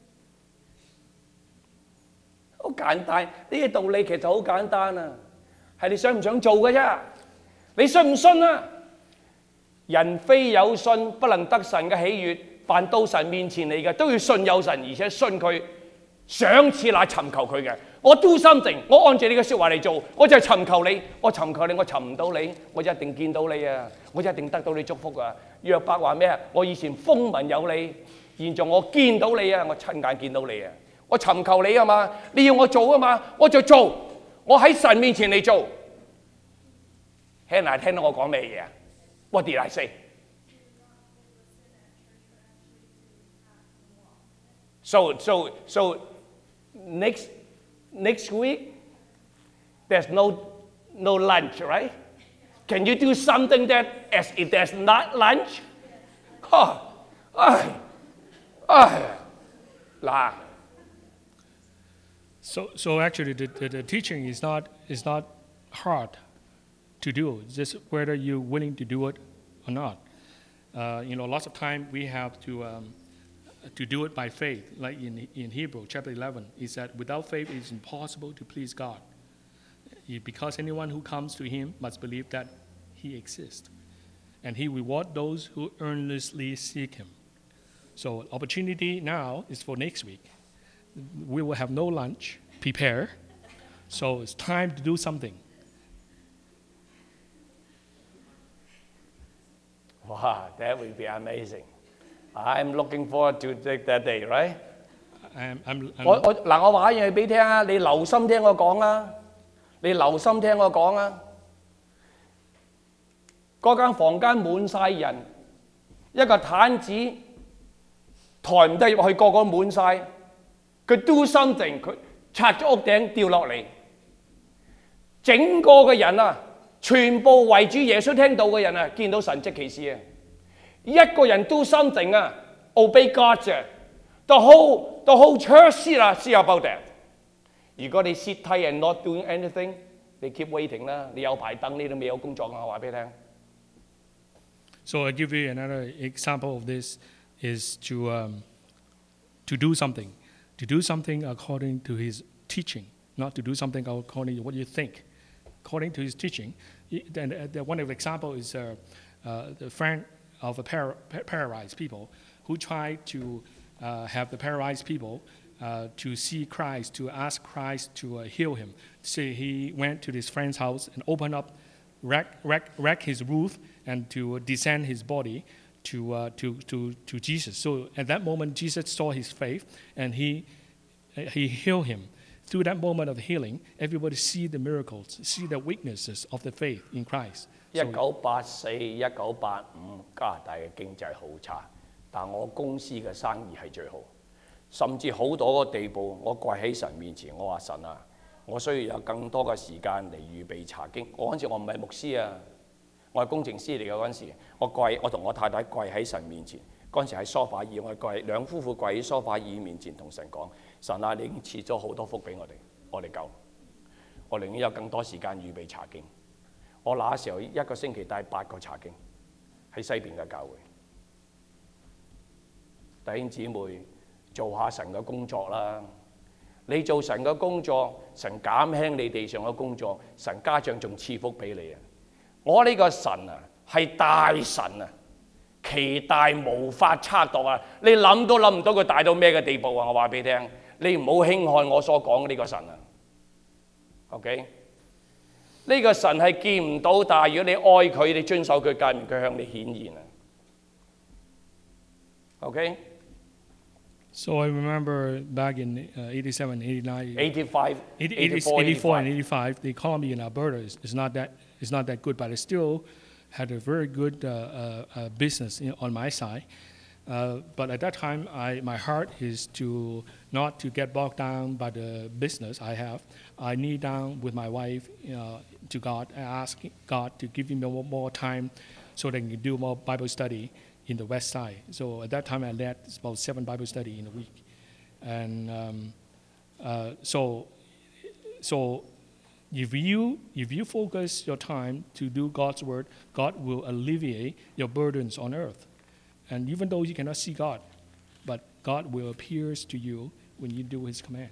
好簡單，呢啲道理其實好簡單啊，係你想唔想做嘅啫。你信唔信啊？人非有信不能得神嘅喜悅，凡到神面前嚟嘅都要信有神，而且信佢，賞賜乃尋求佢嘅。我 do something， 我按住你嘅説話嚟做，我就係尋求你，我尋求你，我尋唔到你，我一定見到你啊！我一定得到你祝福啊！約伯話咩啊？我以前風聞有你，現在我見到你啊！我親眼見到你啊！我尋求你啊嘛，你要我做啊嘛，我就做，我喺神面前嚟做。Hannah 聽到我講咩嘢啊 ？What did I say？ So so so next next week there's no no lunch, right? Can you do something that as if there's not lunch? 呵，唉唉嗱。 So, so actually, the, the, the teaching is not is not hard to do. It's just whether you're willing to do it or not. Uh, you know, lots of time we have to um, to do it by faith. Like in in Hebrew chapter eleven, it said, "Without faith, it is impossible to please God." because anyone who comes to him must believe that he exists, and he reward those who earnestly seek him. So opportunity now is for next week. We will have no lunch, prepare. So it's time to do something. Wow, that would be amazing. I'm looking forward to take that day, right? I'm, I'm, I'm, 我我嗱，我話一樣嘢俾你聽啊，你留心聽我講啊，你留心聽我講啊。嗰間房間滿晒人，一個毯子抬唔得入去，個個滿晒。佢 do something， 佢拆咗屋頂掉落嚟，整個嘅人啊，全部圍住耶穌聽到嘅人啊，見到神蹟奇事啊！一個人 do something 啊 ，obey God 啫。The whole the whole church see 啦 see about that。如果你 sit tight and not doing anything，你 keep waiting 啦，你有排等你都未有工作啊！我話俾你聽。 So I give you another example of this is to um, to do something, to do something according to his teaching, not to do something according to what you think. According to his teaching, then uh, one of the example is uh, uh, the friend of a par- paralyzed people who tried to uh, have the paralyzed people uh, to see Christ, to ask Christ to uh, heal him. So he went to this friend's house and opened up, rack, rack, rack his roof, and to descend his body to, uh, to, to, to Jesus. So at that moment, Jesus saw his faith, and he, he healed him. Through that moment of healing, everybody see the miracles, see the weaknesses of the faith in Christ. 一九八四、一九八五加拿大嘅經濟好差，但我公司嘅生意係最好，甚至好到個地步，我跪喺神面前，我話神啊，我需要有更多嘅時間嚟預備查經。我嗰陣時我唔係牧師啊，我係工程師嚟嘅嗰陣時，我跪，我同我太太跪喺神面前。嗰陣時喺梳化椅，我跪兩夫婦跪喺梳化椅面前同神講：神啊，你已經賜咗好多福俾我哋，我哋夠，我寧願有更多時間預備查經。我那時候一個星期帶八個查經喺西邊嘅教會。弟兄姊妹，做下神嘅工作啦！你做神嘅工作，神減輕你地上嘅工作，神家長仲賜福俾你啊！我呢個神啊，係大神啊！其大無法測度啊！你諗都諗唔到佢大到咩嘅地步啊！我話俾你聽，你唔好輕看我所講嘅呢個神啊。OK， 呢個神係見唔到，但係如果你愛佢，你遵守佢誡命，佢向你顯現啊。OK。 So I remember back in uh, eighty-seven, eighty-nine, eighty-five, eighty, eighty-four, eighty-four and eighty-five, the economy in Alberta is, is not that is not that good, but it still had a very good uh, uh, uh, business in, on my side. Uh, but at that time, I, my heart is to not to get bogged down by the business I have. I kneel down with my wife uh, to God and ask God to give me more, more time so that I can do more Bible study in the west side. So at that time, I led about seven Bible study in a week. And um, uh, so, so if you if you focus your time to do God's word, God will alleviate your burdens on earth. And even though you cannot see God, but God will appear to you when you do His command.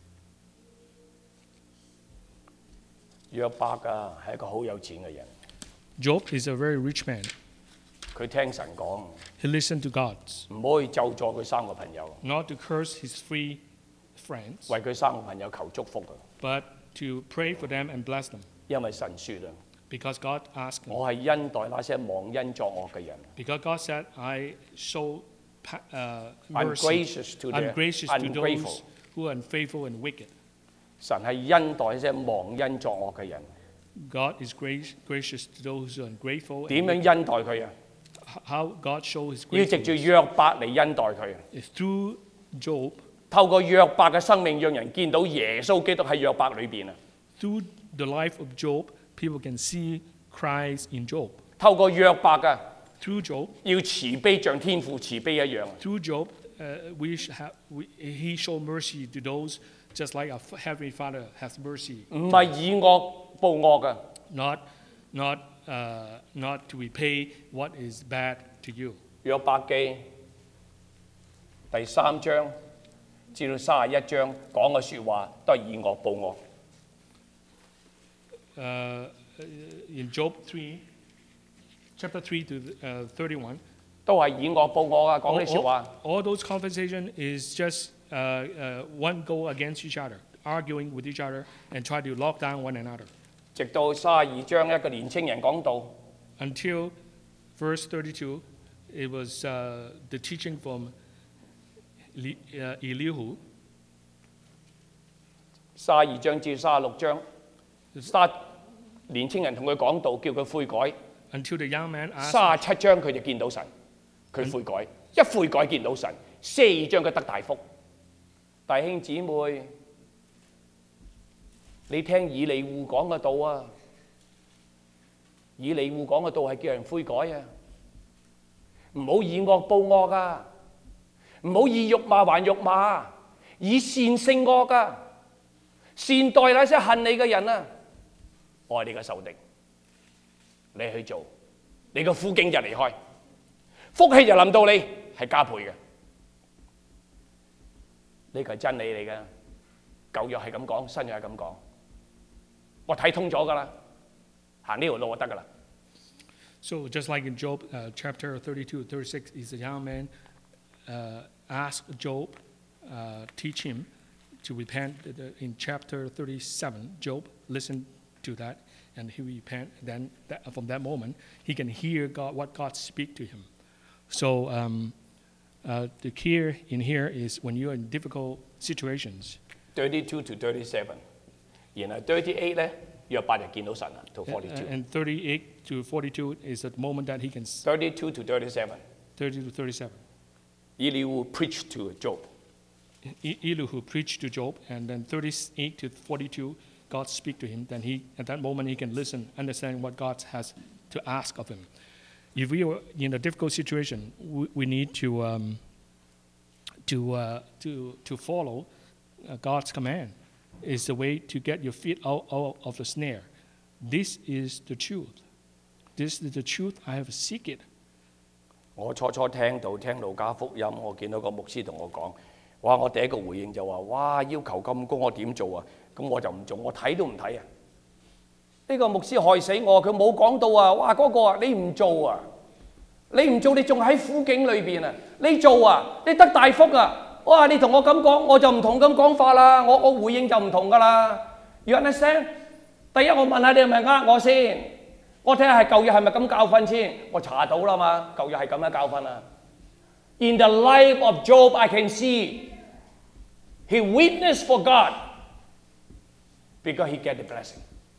約伯啊，係一個好有錢嘅人。 Job is a very rich man. 佢聽神講， He listened to God, 唔可以咒詛佢三個朋友， not to curse his three friends, 為佢三個朋友求祝福啊！ but to pray for them and bless them. 因為神説啊， Because God asked him. 我係恩待那些忘恩作惡嘅人。 Because God said, I show uh, I'm mercy. gracious to I'm the gracious to ungrateful. those who are unfaithful and wicked. 神係恩待那些忘恩作惡嘅人。 God is grace, gracious to those who are ungrateful. 點 And 樣恩待佢啊？ how God shows His 要藉住 gracefulness 約伯嚟恩待佢。 is through Job. 透過約伯嘅生命，讓人見到耶穌基督喺約伯裏邊啊！ Through the life of Job, people can see Christ in Job. 透過約伯啊， Through Job, 要慈悲像天父慈悲一樣。 through Job, uh, we should have, we, He showed mercy to those just like our Heavenly Father has mercy. 唔係以惡報惡噶， Not, not, uh, not to repay what is bad to you. 約伯記第三章至到三十一章講嘅説話都係以惡報惡。 uh, in Job three, chapter three to uh, thirty-one, 都係以惡報惡啊，講 all, 啲説話。 all, all those conversation is just uh, uh, one go against each other, arguing with each other and try to lock down one another. 直到三十二章一個年青人講到， Until verse thirty-two, it was uh, the teaching from Eli- uh, Elihu. 三十二章至三十六章，三年青人同佢講道，叫佢悔改。 Until the young man asked, 三十七章佢就見到神，佢悔改，一悔改見到神。四十二章佢得大福。弟兄姊妹，你聽以利戶講嘅道啊，以利戶講嘅道係叫人悔改啊，唔好以惡報惡啊，唔好以辱罵還辱罵，以善勝惡啊，善待那些恨你嘅人啊，愛你嘅仇敵。你去做，你個苦境就離開，福氣就臨到你，係加倍嘅。呢個係真理嚟嘅，舊約係咁講，新約係咁講。我睇通咗㗎啦，行呢條路就得㗎啦。 so just like in Job uh, chapter thirty-two, thirty-six, is the young man uh, asked Job, uh, teach him to repent. In chapter thirty-seven, Job listened to that and he repent. Then that, from that moment, he can hear God, what God speak to him. So um, uh, the key in here is when you're in difficult situations. thirty-two to thirty-seven， 然後 thirty-eight 咧，約伯就見到神啦，to Uh, forty-two。 and thirty-eight to forty-two is the moment that he can, s- thirty-two to thirty-seven， thirty to thirty-seven. 以利戶 preach to Job。 E- Elihu preached to Job, and then thirty-eight to forty-two, God speak to him. Then he, at that moment, he can listen, understand what God has to ask of him. If we are in a difficult situation, we, we need to um, to uh, to to follow uh, God's command. Is the way to get your feet out, out of the snare. This is the truth. This is the truth. I have seek it. 我初初聽到聽路加福音，我見到個牧師同我講，哇！我第一個回應就話：哇！要求咁高，我點做啊？咁我就唔做，我睇都唔睇啊！呢個牧師害死我，佢冇講到啊！哇！嗰個啊，你唔做啊，你唔做，你仲喺苦境裏邊啊！你做啊，你得大福啊！哇！你同我咁講，我就唔同咁講法啦，我我回應就唔同噶啦。You understand？第一，我問下你係咪呃我先？我睇下係舊約係咪咁教訓先？我查到啦嘛，舊約係咁樣教訓啊。In the life of Job, I can see he witnessed for God because he get the blessing.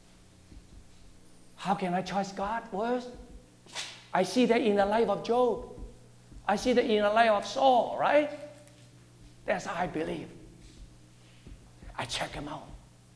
How can I trust God worse? I see that in the life of Job. I see that in the life of Saul, right? That's how I believe. I check him out.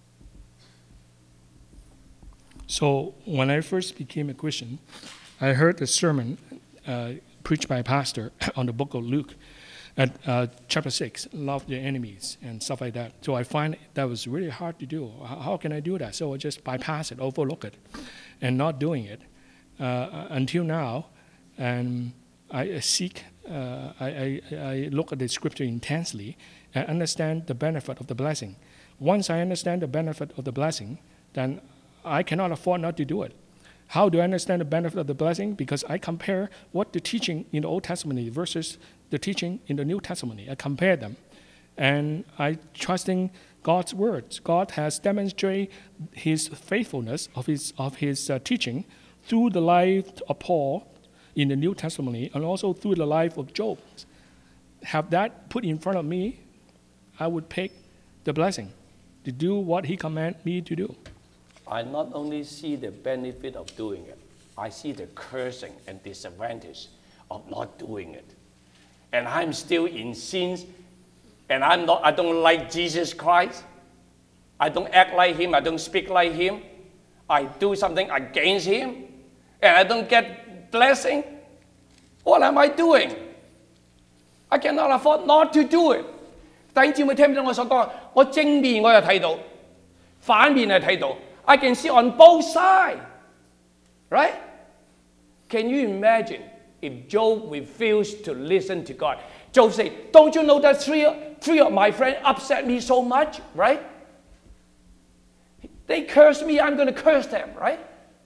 So when I first became a Christian, I heard a sermon uh, preached by a pastor on the book of Luke, at uh, chapter six, love your enemies and stuff like that. So I find that was really hard to do. How, how can I do that? So I just bypass it, overlook it, and not doing it uh, until now. And I seek, uh, I, I, I look at the scripture intensely and understand the benefit of the blessing. Once I understand the benefit of the blessing, then I cannot afford not to do it. How do I understand the benefit of the blessing? Because I compare what the teaching in the Old Testament versus the teaching in the New Testament. I compare them. And I trusting God's words. God has demonstrated his faithfulness of his, of his uh, teaching through the life of Paul in the New Testament and also through the life of Job. Have that put in front of me, I would pick the blessing to do what he commanded me to do. I not only see the benefit of doing it, I see the cursing and disadvantage of not doing it. And I'm still in sins, and I'm not, I don't like Jesus Christ. I don't act like him, I don't speak like him. I do something against him, and I don't get blessing. What am I doing? I cannot afford not to do it. 弟兄姊妹聽唔到我所講？我正面我又睇到，反面又睇到。I can see on both sides, right? Can you imagine if Job refused to listen to God? Job said, "Don't you know that three, three of my friends upset me so much, right? They curse me, I'm going to curse them, right？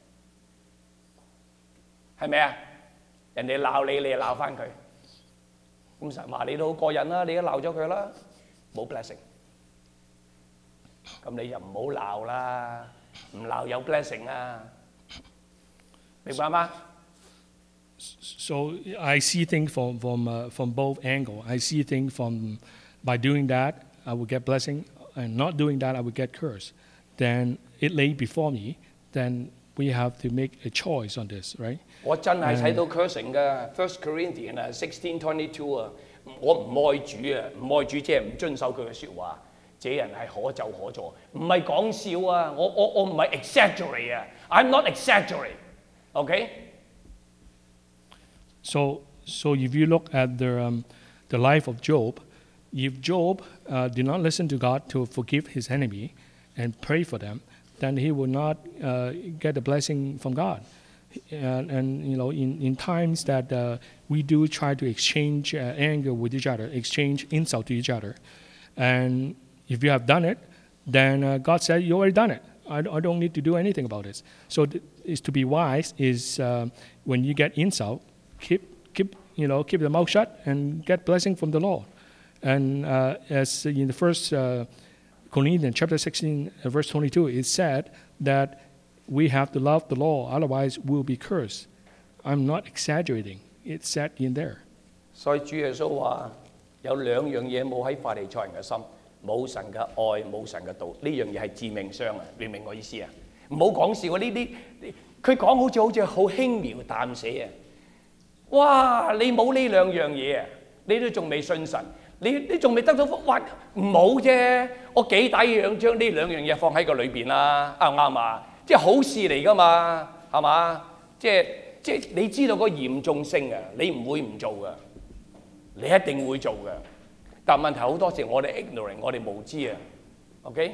係咪啊？人哋鬧你，你又鬧翻佢。咁神話你都好過癮啦，你都鬧咗佢啦，冇 blessing。咁你就唔好鬧啦，唔鬧有 blessing 啊，明白嗎？ So I see things from from uh, from both angles. I see things from by doing that I will get blessing, and not doing that I will get curse. Then it lay before me. Then we have to make a choice on this, right? 我真係睇到 cursing 嘅 First Corinthians 啊 sixteen twenty two 啊，我唔愛主啊，唔愛主即係唔遵守佢嘅説話，這人係可咒可詛，唔係講笑啊！我我我唔係 exaggerate 啊 ，I'm not exaggerate，OK？、Okay? So, so if you look at the um, the life of Job, if Job uh, did not listen to God to forgive his enemy and pray for them, then he will not uh, get a blessing from God. And, and you know, in, in times that uh, we do try to exchange uh, anger with each other, exchange insult to each other, and if you have done it, then uh, God said you already done it. I, I don't need to do anything about this. So, th- is to be wise is uh, when you get insult. Keep, keep, you know, keep the mouth shut and get blessing from the Lord. And uh, as in the first uh, Corinthians chapter sixteen, uh, verse twenty-two, it said that we have to love the law, otherwise we'll be cursed. I'm not exaggerating. It's said in there. 所以主耶穌話有兩樣嘢冇喺法利賽人嘅心，冇神嘅愛，冇神嘅道，呢樣嘢係致命傷啊！明唔明我意思啊？唔好講笑啊！呢啲佢講好似好似好輕描淡寫啊！哇！你冇呢兩樣嘢啊，你都仲未信神，你你仲未得到福，哇！唔好啫，我幾抵樣將呢兩樣嘢放喺個裏邊啦，啱唔啱啊？即係好事嚟噶嘛，係嘛？即係即係你知道個嚴重性啊，你唔會唔做噶，你一定會做噶。但問題好多時我哋 ignorant， 我哋無知啊。OK？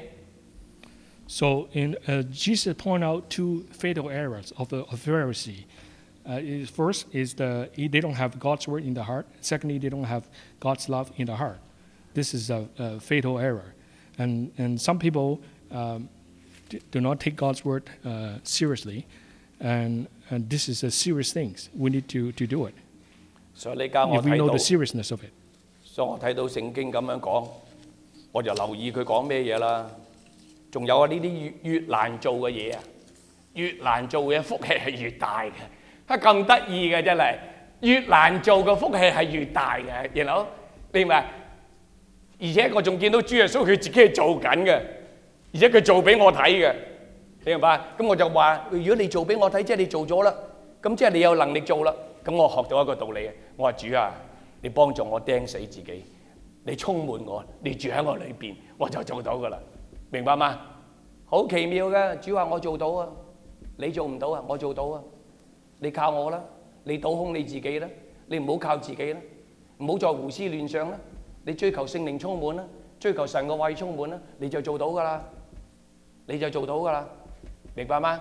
So in uh, Jesus point out two fatal errors of the of Pharisee. Uh, is first is the they don't have God's word in the heart. Secondly, they don't have God's love in the heart. This is a, a fatal error, and and some people um, d- do not take God's word uh, seriously, and and this is a serious thing. We need to to do it. 所以你教我 If we 睇 know 到 the，seriousness of it. 所以我睇到聖經咁樣講，我就留意佢講咩嘢啦。仲有啊，呢啲越越難做嘅嘢啊，越難做嘅福氣係越大嘅。係咁得意嘅真係，越難做嘅福氣係越大嘅，然後你明？而且我仲見到主耶穌佢自己係做緊嘅，而且佢做俾我睇嘅，你明白？咁我就話：如果你做俾我睇，即係你做咗啦，咁即係你有能力做啦。咁我學到一個道理，我話主啊，你幫助我釘死自己，你充滿我，你住喺我裏邊，我就做到噶啦，明白嗎？好奇妙嘅，主話我做到啊，你做唔到啊，我做到啊。你靠我啦，你倒空你自己啦，你唔好靠自己啦，唔好再胡思亂想啦，你追求聖靈充滿啦，追求神嘅話充滿啦，你就做到噶啦，你就做到噶啦，明白嗎？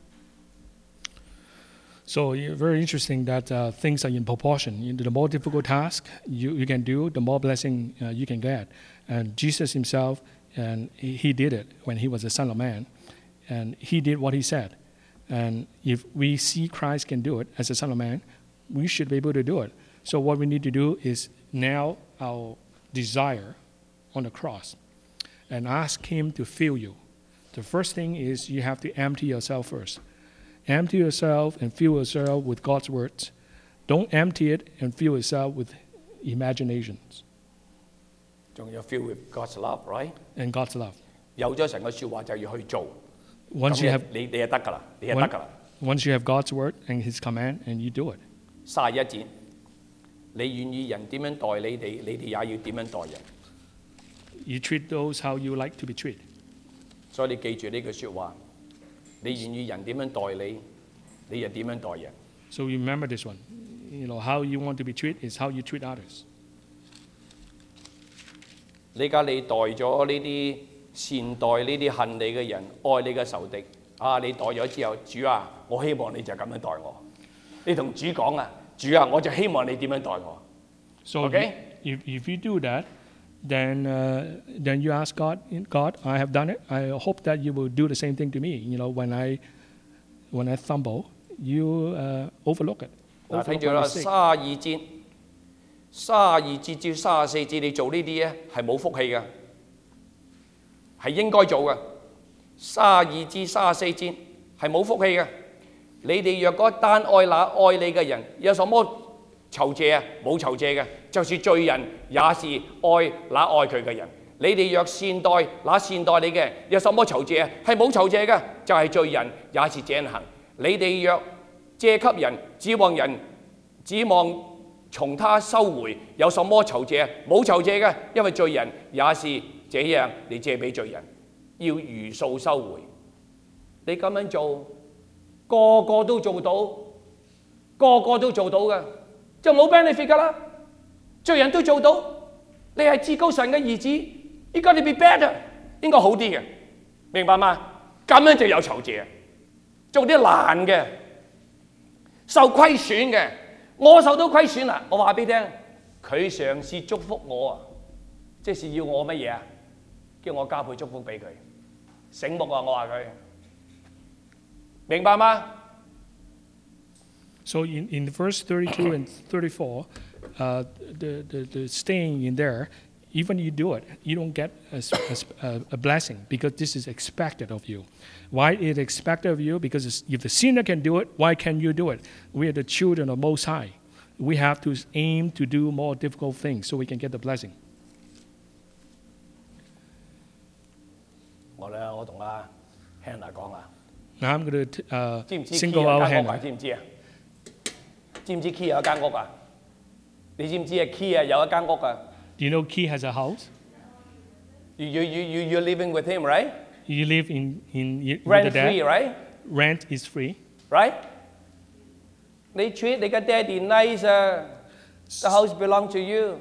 So yeah, very interesting that uh, things are in proportion. You know, the more difficult task you, you can do, the more blessing uh, you can get. And Jesus himself, and he, he did it when he was the Son of Man, and he did what he said. And if we see Christ can do it as a Son of Man, we should be able to do it. So what we need to do is nail our desire on the cross and ask him to fill you. The first thing is you have to empty yourself first. Empty yourself and fill yourself with God's words. Don't empty it and fill yourself with imaginations. 仲有 feel with God's love, right? And God's love. 有咗神嘅説話就要去做。 Once you have 你你就得㗎啦，你就得㗎啦。 once you have God's word and His command, and you do it. 三十一節，你願意人點樣待你哋，你哋也要點樣待人。 You treat those how you like to be treated. 所以你記住呢句説話，你願意人點樣待你，你就點樣待人。 So you remember this one. You know, how you want to be treated is how you treat others. 你而家你待咗呢啲善待呢啲恨你嘅人，愛你嘅仇敵啊！你待咗之後，主啊，我希望你就咁樣待我。你同主講啊，主啊，我就希望你點樣待我。 So Okay. if, if, if you do that, then uh, then you ask God, God, I have done it. I hope that you will do the same thing to me. You know, when I when I stumble, you uh, overlook it. 嗱，睇 Overlook 住 my 啦， mistake. 三十二節，三十二節至三十四節，你做呢啲咧係冇福氣嘅，係應該做嘅。三十二至三十四節係冇福氣嘅。你哋若果單愛那愛你嘅人，有什麼酬謝啊？冇酬謝嘅，就是罪人也是愛那愛佢嘅人。你哋若善待那善待你嘅人，有什麼酬謝啊？係冇酬謝嘅，就係、是、罪人也是這樣行。你哋若借給人，指望人指望從他收回，有什麼酬謝啊？冇酬謝嘅，因為罪人也是這樣，你借俾罪人，要如數收回。你咁樣做，個個都做到，個個都做到嘅，就冇 benefit 㗎啦。罪人都做到，你係至高神嘅兒子，應該你 be better， 應該好啲嘅，明白嗎？咁樣就有酬謝，做啲難嘅。受虧損嘅，我受到虧損啦！我話俾你聽，佢嘗試祝福我啊，即是要我乜嘢啊？叫我加倍祝福俾佢，醒目啊！我話佢，明白嗎 So in, in verse thirty-two and thirty-four, uh, the, the, the staying in there, even you do it, you don't get a, a, a blessing because this is expected of you. Why is it expected of you? Because if the sinner can do it, why can't you do it? We are the children of Most High. We have to aim to do more difficult things so we can get the blessing. 我咧，我同阿 Hannah 講啊， Now I'm going to uh, 知唔知 single Key 有 out 間屋啊？ Hannah. 知唔知啊？知唔知 Key 有一間屋啊？你知唔知啊 ？Key 啊有一間屋啊？ Do you know Key has a house? You you you you you're living with him, right? You live in, in with Rent the dad. free, right? Rent is free. Right? 你 treat 你嘅爹哋 nice 啊 ，the house belong to you.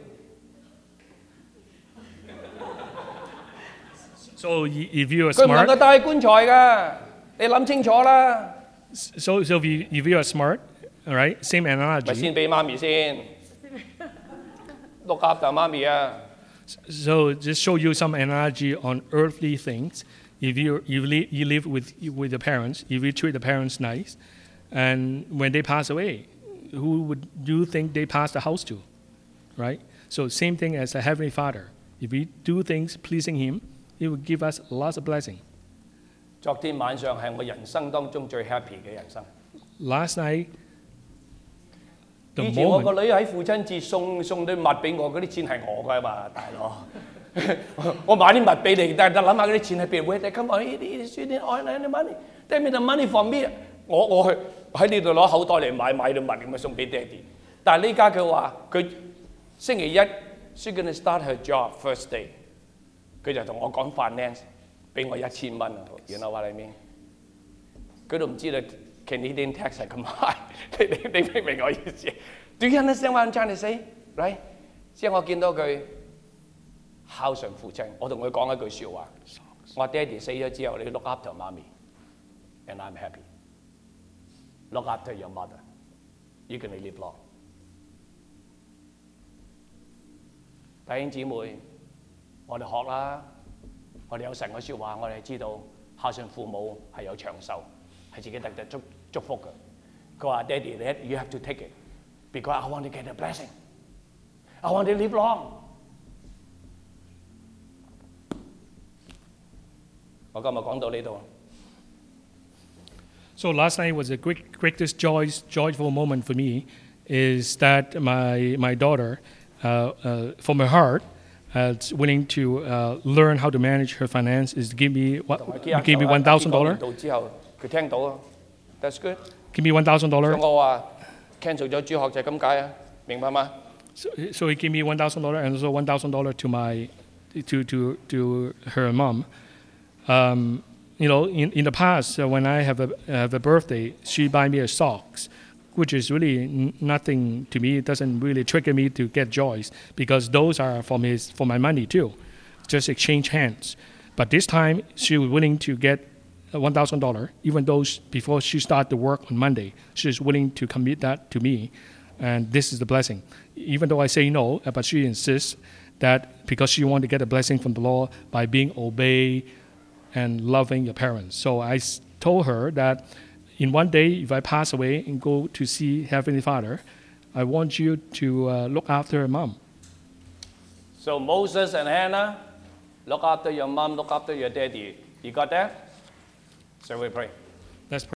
So y- if you are 佢唔能夠 smart, 帶棺材㗎，你諗清楚啦。 so so if you if you are smart, all right, same 咪 analogy. 先俾媽咪先，look after 媽咪啊。 So just show you some analogy on earthly things. If you you live you live with with the parents, if you treat the parents nice, and when they pass away, who would you think they pass the house to, right? So same thing as a heavenly Father. If we do things pleasing Him, He will give us lots of blessing. 昨天晚上係我人生當中最 happy 嘅人生。 Last night, the 以前我個 moment 女喺父親節送送啲物俾我，嗰啲錢係我㗎嘛，大佬。我買啲物俾你，但係諗下嗰啲錢係邊？Where they come from? You didn't earn any money. Take me the money from me. 我我去喺呢度攞口袋嚟買買到物咁啊送俾爹哋。但係呢家佢話佢星期一 she's gonna start her job first day， 佢就同我講 finance， 俾我一千蚊啊，you know what I mean？ 佢都唔知道 Canadian tax 係咁 high， 你你你明唔明我意思 ？Do you understand what I'm trying to say? Right？ 即係我見到佢孝順父親，我同佢講一句説話，我話爹哋死咗之後，你 look after 媽咪 ，and I'm happy。Look after your mother, you're gonna live long。弟兄姊妹，我哋學啦，我哋有神嘅説話，我哋知道孝順父母係有長壽，係自己特特祝祝福嘅。佢話：爹哋，你 you have to take it because I want to get a blessing. I want to live long。我今日講到呢度。 So last night was the great, greatest joy, joyful moment for me, is that my my daughter, uh, uh, from her heart, uh, is willing to uh, learn how to manage her finance. Is to give me what? 同佢 You give me one thousand dollar. 到之後，佢聽到啊 ，That's good。 Give me one thousand 所以 dollar. 我話 cancel 咗主學就係咁解啊，明白嗎？ So, so he gave me one thousand dollar and also one thousand dollar to my, to to to her mom. Um, You know, in, in the past, uh, when I have a, have a birthday, she buy me a socks, which is really n- nothing to me. It doesn't really trigger me to get joys because those are from his for my money too, just exchange hands. But this time, she was willing to get one thousand dollar, even though she, before she started to work on Monday, she's willing to commit that to me, and this is the blessing. Even though I say no, uh, but she insists that because you want to get a blessing from the Lord by being obey and loving your parents. So I s- told her that in one day, if I pass away and go to see Heavenly Father, I want you to uh, look after your mom. So Moses and Hannah, look after your mom, look after your daddy. You got that? So we pray. Let's pray.